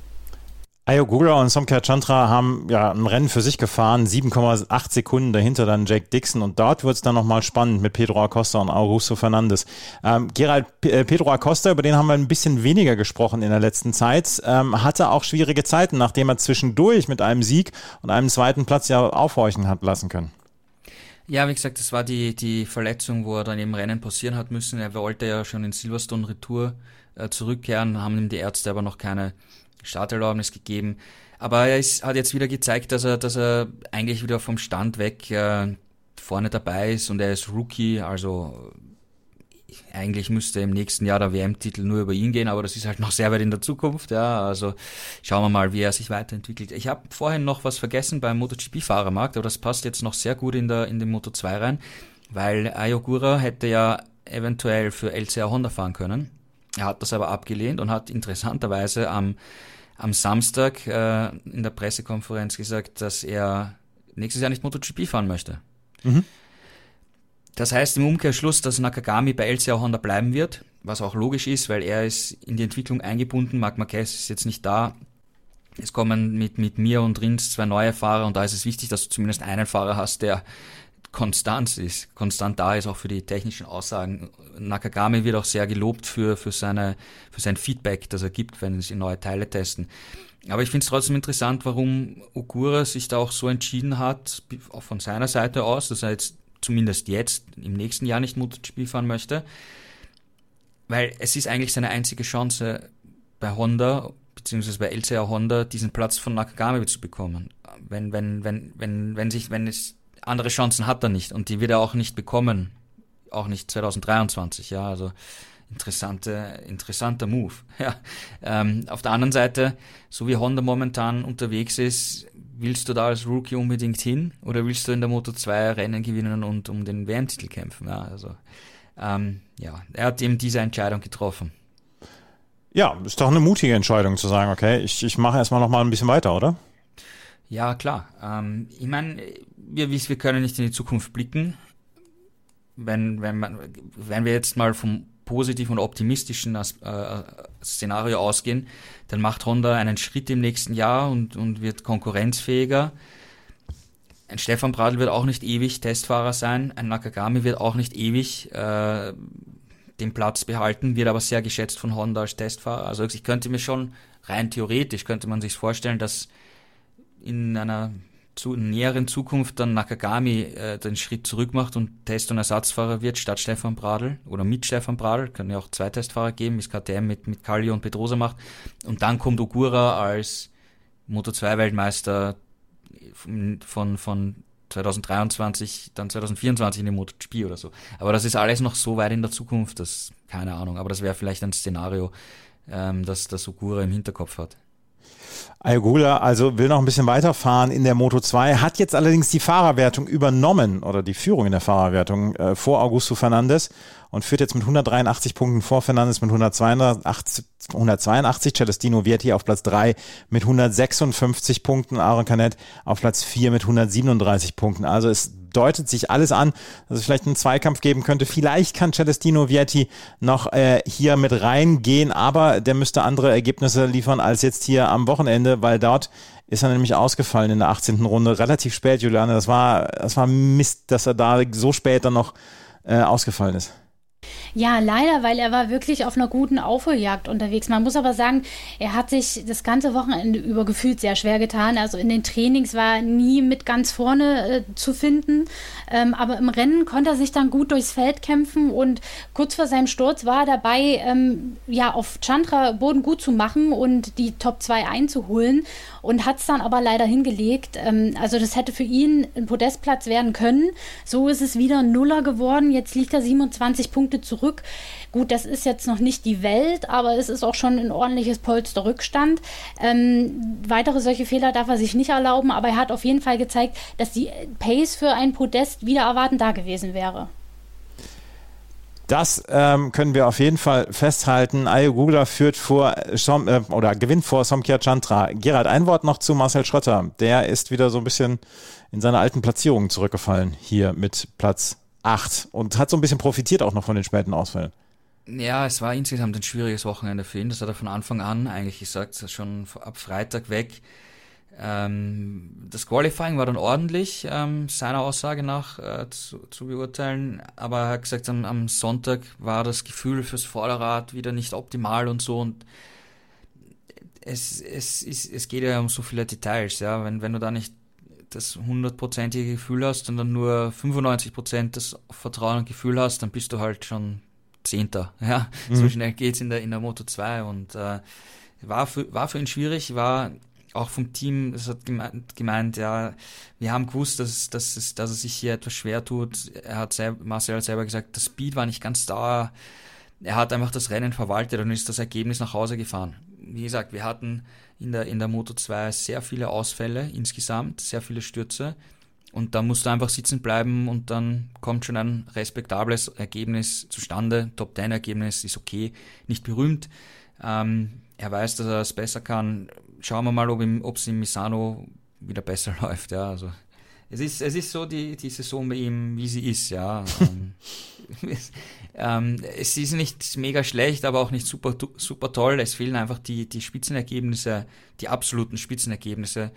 Ayogura und Somkar Chandra haben ja ein Rennen für sich gefahren, 7,8 Sekunden dahinter dann Jake Dixon und dort wird es dann nochmal spannend mit Pedro Acosta und Augusto Fernandes. Gerald, Pedro Acosta, über den haben wir ein bisschen weniger gesprochen in der letzten Zeit, hatte auch schwierige Zeiten, nachdem er zwischendurch mit einem Sieg und einem zweiten Platz ja aufhorchen hat lassen können. Ja, wie gesagt, das war die Verletzung, wo er dann im Rennen pausieren hat müssen. Er wollte ja schon in Silverstone Retour zurückkehren, haben ihm die Ärzte aber noch keine Starterlaubnis gegeben. Aber er hat jetzt wieder gezeigt, dass er eigentlich wieder vom Stand weg vorne dabei ist und er ist Rookie, also eigentlich müsste im nächsten Jahr der WM-Titel nur über ihn gehen, aber das ist halt noch sehr weit in der Zukunft, ja, also schauen wir mal, wie er sich weiterentwickelt. Ich habe vorhin noch was vergessen beim MotoGP-Fahrermarkt, aber das passt jetzt noch sehr gut in den Moto2 rein, weil Ayogura hätte ja eventuell für LCR Honda fahren können. Er hat das aber abgelehnt und hat interessanterweise am Samstag in der Pressekonferenz gesagt, dass er nächstes Jahr nicht MotoGP fahren möchte. Mhm. Das heißt im Umkehrschluss, dass Nakagami bei LCR Honda bleiben wird, was auch logisch ist, weil er ist in die Entwicklung eingebunden. Marc Marquez ist jetzt nicht da. Es kommen mit Mir und Rins 2 neue Fahrer und da ist es wichtig, dass du zumindest einen Fahrer hast, der konstant da ist, auch für die technischen Aussagen. Nakagami wird auch sehr gelobt für sein Feedback, das er gibt, wenn sie neue Teile testen. Aber ich finde es trotzdem interessant, warum Ogura sich da auch so entschieden hat, auch von seiner Seite aus, dass er jetzt zumindest jetzt im nächsten Jahr nicht MotoGP fahren möchte, weil es ist eigentlich seine einzige Chance bei Honda, beziehungsweise bei LCR Honda, diesen Platz von Nakagami zu bekommen. Wenn es andere Chancen hat er nicht und die wird er auch nicht bekommen, auch nicht 2023, ja, also interessanter Move. Ja. Auf der anderen Seite, so wie Honda momentan unterwegs ist, willst du da als Rookie unbedingt hin oder willst du in der Moto2 Rennen gewinnen und um den WM-Titel kämpfen? Ja, also er hat eben diese Entscheidung getroffen. Ja, ist doch eine mutige Entscheidung zu sagen, okay, ich mache erstmal noch mal ein bisschen weiter, oder? Ja, klar. Ich meine, wir können nicht in die Zukunft blicken. Wenn wir jetzt mal vom positiven und optimistischen Szenario ausgehen, dann macht Honda einen Schritt im nächsten Jahr und wird konkurrenzfähiger. Ein Stefan Bradl wird auch nicht ewig Testfahrer sein, ein Nakagami wird auch nicht ewig den Platz behalten, wird aber sehr geschätzt von Honda als Testfahrer. Also ich könnte mir schon, rein theoretisch könnte man sich vorstellen, dass in einer näheren Zukunft dann Nakagami den Schritt zurück macht und Test- und Ersatzfahrer wird statt Stefan Bradl oder mit Stefan Bradl, können ja auch 2 Testfahrer geben, wie es KTM mit Kallio und Pedrosa macht, und dann kommt Ogura als Moto2-Weltmeister von 2023, dann 2024 in die MotoGP oder so. Aber das ist alles noch so weit in der Zukunft, das keine Ahnung. Aber das wäre vielleicht ein Szenario, das Ogura im Hinterkopf hat. Ayogula also will noch ein bisschen weiterfahren in der Moto2, hat jetzt allerdings die Fahrerwertung übernommen oder die Führung in der Fahrerwertung vor Augusto Fernandes und führt jetzt mit 183 Punkten vor Fernandes mit 182, Celestino Vietti auf Platz 3 mit 156 Punkten, Aaron Canet auf Platz 4 mit 137 Punkten. Also es deutet sich alles an, dass es vielleicht einen Zweikampf geben könnte. Vielleicht kann Celestino Vietti noch hier mit reingehen, aber der müsste andere Ergebnisse liefern als jetzt hier am Wochenende, weil dort ist er nämlich ausgefallen in der 18. Runde, relativ spät, Juliane. Das war Mist, dass er da so spät dann noch ausgefallen ist. Ja, leider, weil er war wirklich auf einer guten Aufholjagd unterwegs. Man muss aber sagen, er hat sich das ganze Wochenende über gefühlt sehr schwer getan. Also in den Trainings war er nie mit ganz vorne zu finden. Aber im Rennen konnte er sich dann gut durchs Feld kämpfen und kurz vor seinem Sturz war er dabei, auf Chandra Boden gut zu machen und die Top 2 einzuholen und hat es dann aber leider hingelegt. Also das hätte für ihn ein Podestplatz werden können. So ist es wieder ein Nuller geworden. Jetzt liegt er 27 Punkte zurück. Gut, das ist jetzt noch nicht die Welt, aber es ist auch schon ein ordentliches Polster Rückstand. Weitere solche Fehler darf er sich nicht erlauben, aber er hat auf jeden Fall gezeigt, dass die Pace für ein Podest wieder erwarten da gewesen wäre. Das können wir auf jeden Fall festhalten. Ayogula gewinnt vor Somkya Chandra. Gerald, ein Wort noch zu Marcel Schrötter. Der ist wieder so ein bisschen in seine alten Platzierungen zurückgefallen, hier mit Platz 8 und hat so ein bisschen profitiert auch noch von den späten Ausfällen. Ja, es war insgesamt ein schwieriges Wochenende für ihn. Das hat er von Anfang an eigentlich gesagt, schon ab Freitag weg. Das Qualifying war dann ordentlich, seiner Aussage nach zu beurteilen, aber er hat gesagt, am Sonntag war das Gefühl fürs Vorderrad wieder nicht optimal und so und es geht ja um so viele Details, ja, wenn du da nicht das 100%ige Gefühl hast und dann nur 95% das Vertrauen und Gefühl hast, dann bist du halt schon Zehnter. Ja? So schnell geht's in der Moto2 und war für ihn schwierig, war auch vom Team, das hat gemeint, ja, wir haben gewusst, dass er sich hier etwas schwer tut. Marcel hat selber gesagt, der Speed war nicht ganz da. Er hat einfach das Rennen verwaltet und ist das Ergebnis nach Hause gefahren. Wie gesagt, wir hatten in der Moto2 sehr viele Ausfälle insgesamt, sehr viele Stürze und da musst du einfach sitzen bleiben und dann kommt schon ein respektables Ergebnis zustande. Top-10-Ergebnis ist okay, nicht berühmt. Er weiß, dass er es besser kann. Schauen wir mal, ob es in Misano wieder besser läuft. Ja, also es ist so die Saison bei ihm, wie sie ist. Ja, es ist nicht mega schlecht, aber auch nicht super toll. Es fehlen einfach die Spitzenergebnisse, die absoluten Spitzenergebnisse.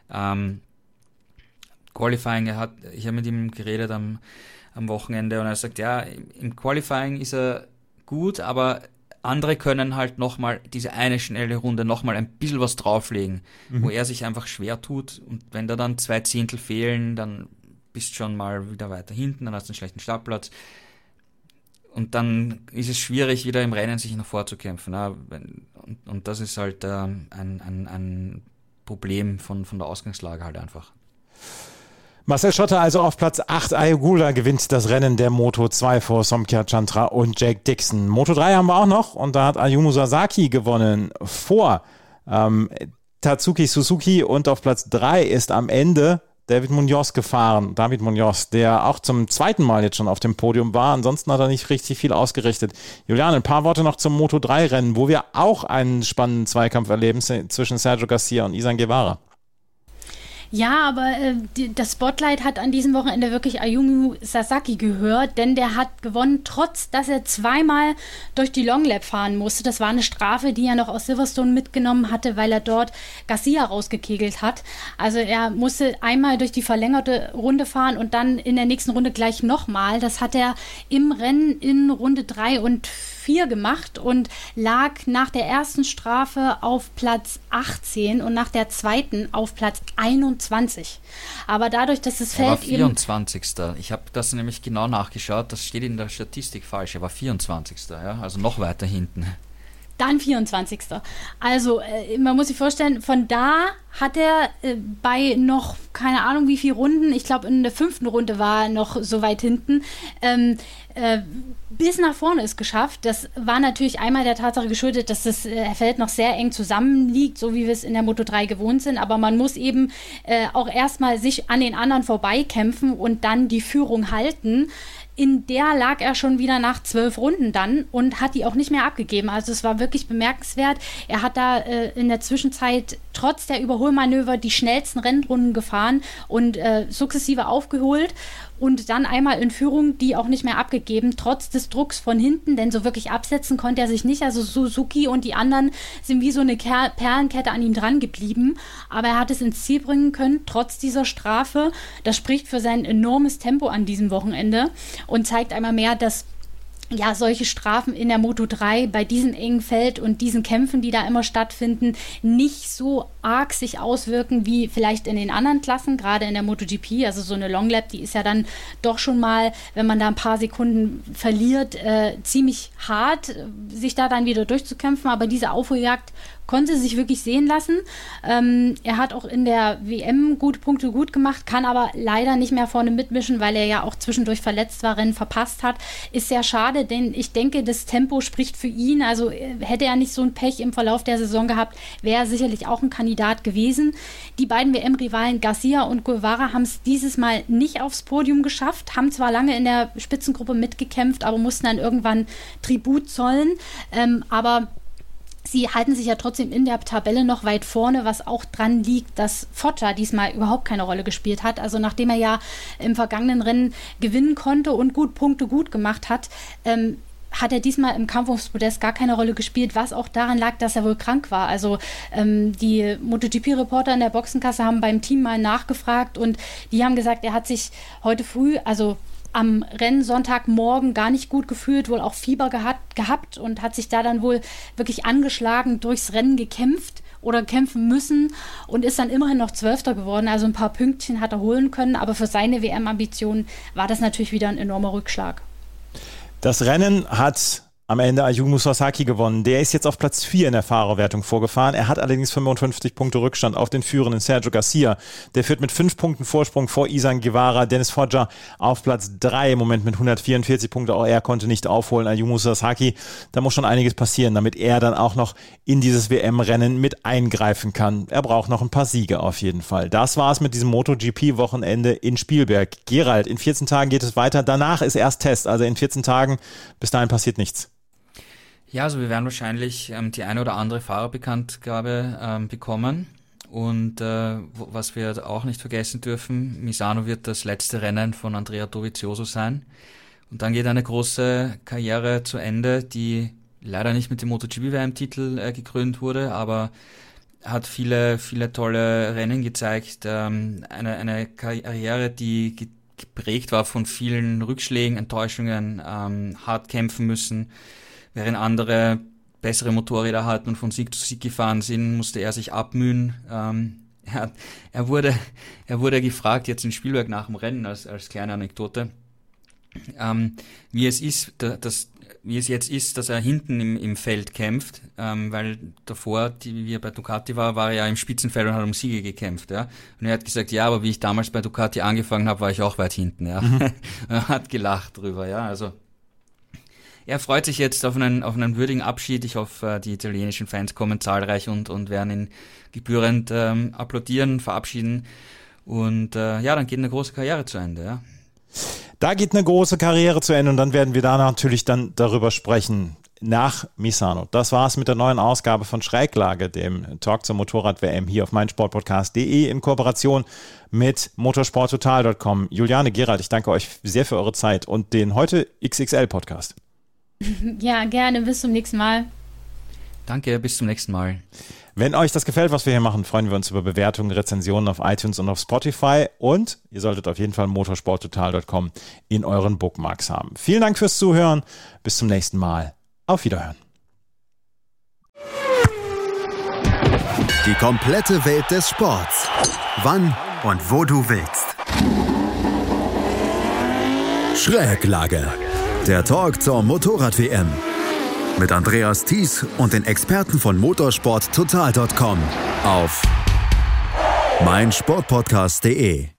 Qualifying, ich habe mit ihm geredet am Wochenende und er sagt, ja, im Qualifying ist er gut, aber andere können halt nochmal diese eine schnelle Runde nochmal ein bisschen was drauflegen, wo er sich einfach schwer tut und wenn da dann 2 Zehntel fehlen, dann bist du schon mal wieder weiter hinten, dann hast du einen schlechten Startplatz und dann ist es schwierig, wieder im Rennen sich noch vorzukämpfen. Ja? Und das ist halt ein Problem von der Ausgangslage halt einfach. Marcel Schrötter also auf Platz 8. Ayogula gewinnt das Rennen der Moto2 vor Somkya Chandra und Jake Dixon. Moto3 haben wir auch noch und da hat Ayumu Sasaki gewonnen vor Tatsuki Suzuki und auf Platz 3 ist am Ende David Munoz gefahren. David Munoz, der auch zum zweiten Mal jetzt schon auf dem Podium war. Ansonsten hat er nicht richtig viel ausgerichtet. Julian, ein paar Worte noch zum Moto3-Rennen, wo wir auch einen spannenden Zweikampf erleben zwischen Sergio Garcia und Izan Guevara. Ja, aber das Spotlight hat an diesem Wochenende wirklich Ayumu Sasaki gehört, denn der hat gewonnen, trotz dass er zweimal durch die Longlap fahren musste. Das war eine Strafe, die er noch aus Silverstone mitgenommen hatte, weil er dort Garcia rausgekegelt hat. Also er musste einmal durch die verlängerte Runde fahren und dann in der nächsten Runde gleich nochmal. Das hat er im Rennen in Runde 3 und 4 gemacht und lag nach der ersten Strafe auf Platz 18 und nach der zweiten auf Platz 21. Aber dadurch, dass das Feld eben... Er war 24. Ich habe das nämlich genau nachgeschaut, das steht in der Statistik falsch. Er war 24. Ja? Also noch weiter hinten. Dann 24. Also man muss sich vorstellen, von da hat er bei noch, keine Ahnung wie viele Runden, ich glaube in der 5. Runde war er noch so weit hinten, bis nach vorne ist geschafft. Das war natürlich einmal der Tatsache geschuldet, dass das Feld noch sehr eng zusammenliegt, so wie wir es in der Moto3 gewohnt sind. Aber man muss eben auch erstmal sich an den anderen vorbeikämpfen und dann die Führung halten. In der lag er schon wieder nach 12 Runden dann und hat die auch nicht mehr abgegeben. Also es war wirklich bemerkenswert. Er hat da in der Zwischenzeit trotz der Überholmanöver die schnellsten Rennrunden gefahren und sukzessive aufgeholt und dann einmal in Führung die auch nicht mehr abgegeben, trotz des Drucks von hinten, denn so wirklich absetzen konnte er sich nicht. Also Suzuki und die anderen sind wie so eine Perlenkette an ihm dran geblieben, aber er hat es ins Ziel bringen können, trotz dieser Strafe. Das spricht für sein enormes Tempo an diesem Wochenende und zeigt einmal mehr, dass ja, solche Strafen in der Moto3 bei diesem engen Feld und diesen Kämpfen, die da immer stattfinden, nicht so arg sich auswirken wie vielleicht in den anderen Klassen, gerade in der MotoGP. Also so eine Longlap, die ist ja dann doch schon mal, wenn man da ein paar Sekunden verliert, ziemlich hart, sich da dann wieder durchzukämpfen. Aber diese Aufholjagd konnte sich wirklich sehen lassen. Er hat auch in der WM gute Punkte gut gemacht, kann aber leider nicht mehr vorne mitmischen, weil er ja auch zwischendurch verletzt war, Rennen verpasst hat. Ist sehr schade, denn ich denke, das Tempo spricht für ihn. Also hätte er nicht so ein Pech im Verlauf der Saison gehabt, wäre er sicherlich auch ein Kandidat gewesen. Die beiden WM-Rivalen Garcia und Guevara haben es dieses Mal nicht aufs Podium geschafft, haben zwar lange in der Spitzengruppe mitgekämpft, aber mussten dann irgendwann Tribut zollen. Aber sie halten sich ja trotzdem in der Tabelle noch weit vorne, was auch dran liegt, dass Foggia diesmal überhaupt keine Rolle gespielt hat. Also nachdem er ja im vergangenen Rennen gewinnen konnte und Punkte gut gemacht hat, hat er diesmal im Kampf ums Podest gar keine Rolle gespielt, was auch daran lag, dass er wohl krank war. Also die MotoGP-Reporter in der Boxengasse haben beim Team mal nachgefragt und die haben gesagt, er hat sich heute früh, also am Rennsonntagmorgen gar nicht gut gefühlt, wohl auch Fieber gehabt und hat sich da dann wohl wirklich angeschlagen durchs Rennen gekämpft oder kämpfen müssen und ist dann immerhin noch 12. geworden. Also ein paar Pünktchen hat er holen können, aber für seine WM-Ambitionen war das natürlich wieder ein enormer Rückschlag. Das Rennen hat am Ende Ayumu Sasaki gewonnen. Der ist jetzt auf Platz 4 in der Fahrerwertung vorgefahren. Er hat allerdings 55 Punkte Rückstand auf den führenden Sergio Garcia. Der führt mit 5 Punkten Vorsprung vor Isan Guevara. Dennis Foggia auf Platz 3 im Moment mit 144 Punkte. Auch er konnte nicht aufholen. Ayumu Sasaki, da muss schon einiges passieren, damit er dann auch noch in dieses WM-Rennen mit eingreifen kann. Er braucht noch ein paar Siege auf jeden Fall. Das war's mit diesem MotoGP-Wochenende in Spielberg. Gerald, in 14 Tagen geht es weiter. Danach ist erst Test. Also in 14 Tagen, bis dahin passiert nichts. Ja, also wir werden wahrscheinlich die eine oder andere Fahrerbekanntgabe bekommen und was wir auch nicht vergessen dürfen, Misano wird das letzte Rennen von Andrea Dovizioso sein und dann geht eine große Karriere zu Ende, die leider nicht mit dem MotoGP-WM-Titel gekrönt wurde, aber hat viele, viele tolle Rennen gezeigt, eine Karriere, die geprägt war von vielen Rückschlägen, Enttäuschungen, hart kämpfen müssen. Während andere bessere Motorräder hatten und von Sieg zu Sieg gefahren sind, musste er sich abmühen. Er wurde gefragt, jetzt in Spielberg nach dem Rennen, als kleine Anekdote, wie es jetzt ist, dass er hinten im Feld kämpft, weil davor, wie er bei Ducati war er ja im Spitzenfeld und hat um Siege gekämpft. Ja? Und er hat gesagt, ja, aber wie ich damals bei Ducati angefangen habe, war ich auch weit hinten. Ja? Er hat gelacht drüber, ja, also er freut sich jetzt auf einen würdigen Abschied. Ich hoffe, die italienischen Fans kommen zahlreich und werden ihn gebührend applaudieren, verabschieden. Und dann geht eine große Karriere zu Ende. Ja. Da geht eine große Karriere zu Ende und dann werden wir da natürlich dann darüber sprechen. Nach Misano. Das war's mit der neuen Ausgabe von Schräglage, dem Talk zur Motorrad-WM hier auf meinsportpodcast.de in Kooperation mit motorsporttotal.com. Juliane, Gerald, ich danke euch sehr für eure Zeit und den heute XXL-Podcast. Ja, gerne. Bis zum nächsten Mal. Danke, bis zum nächsten Mal. Wenn euch das gefällt, was wir hier machen, freuen wir uns über Bewertungen, Rezensionen auf iTunes und auf Spotify und ihr solltet auf jeden Fall motorsporttotal.com in euren Bookmarks haben. Vielen Dank fürs Zuhören. Bis zum nächsten Mal. Auf Wiederhören. Die komplette Welt des Sports. Wann und wo du willst. Schräglage. Der Talk zur Motorrad-WM. Mit Andreas Thies und den Experten von motorsporttotal.com auf meinsportpodcast.de.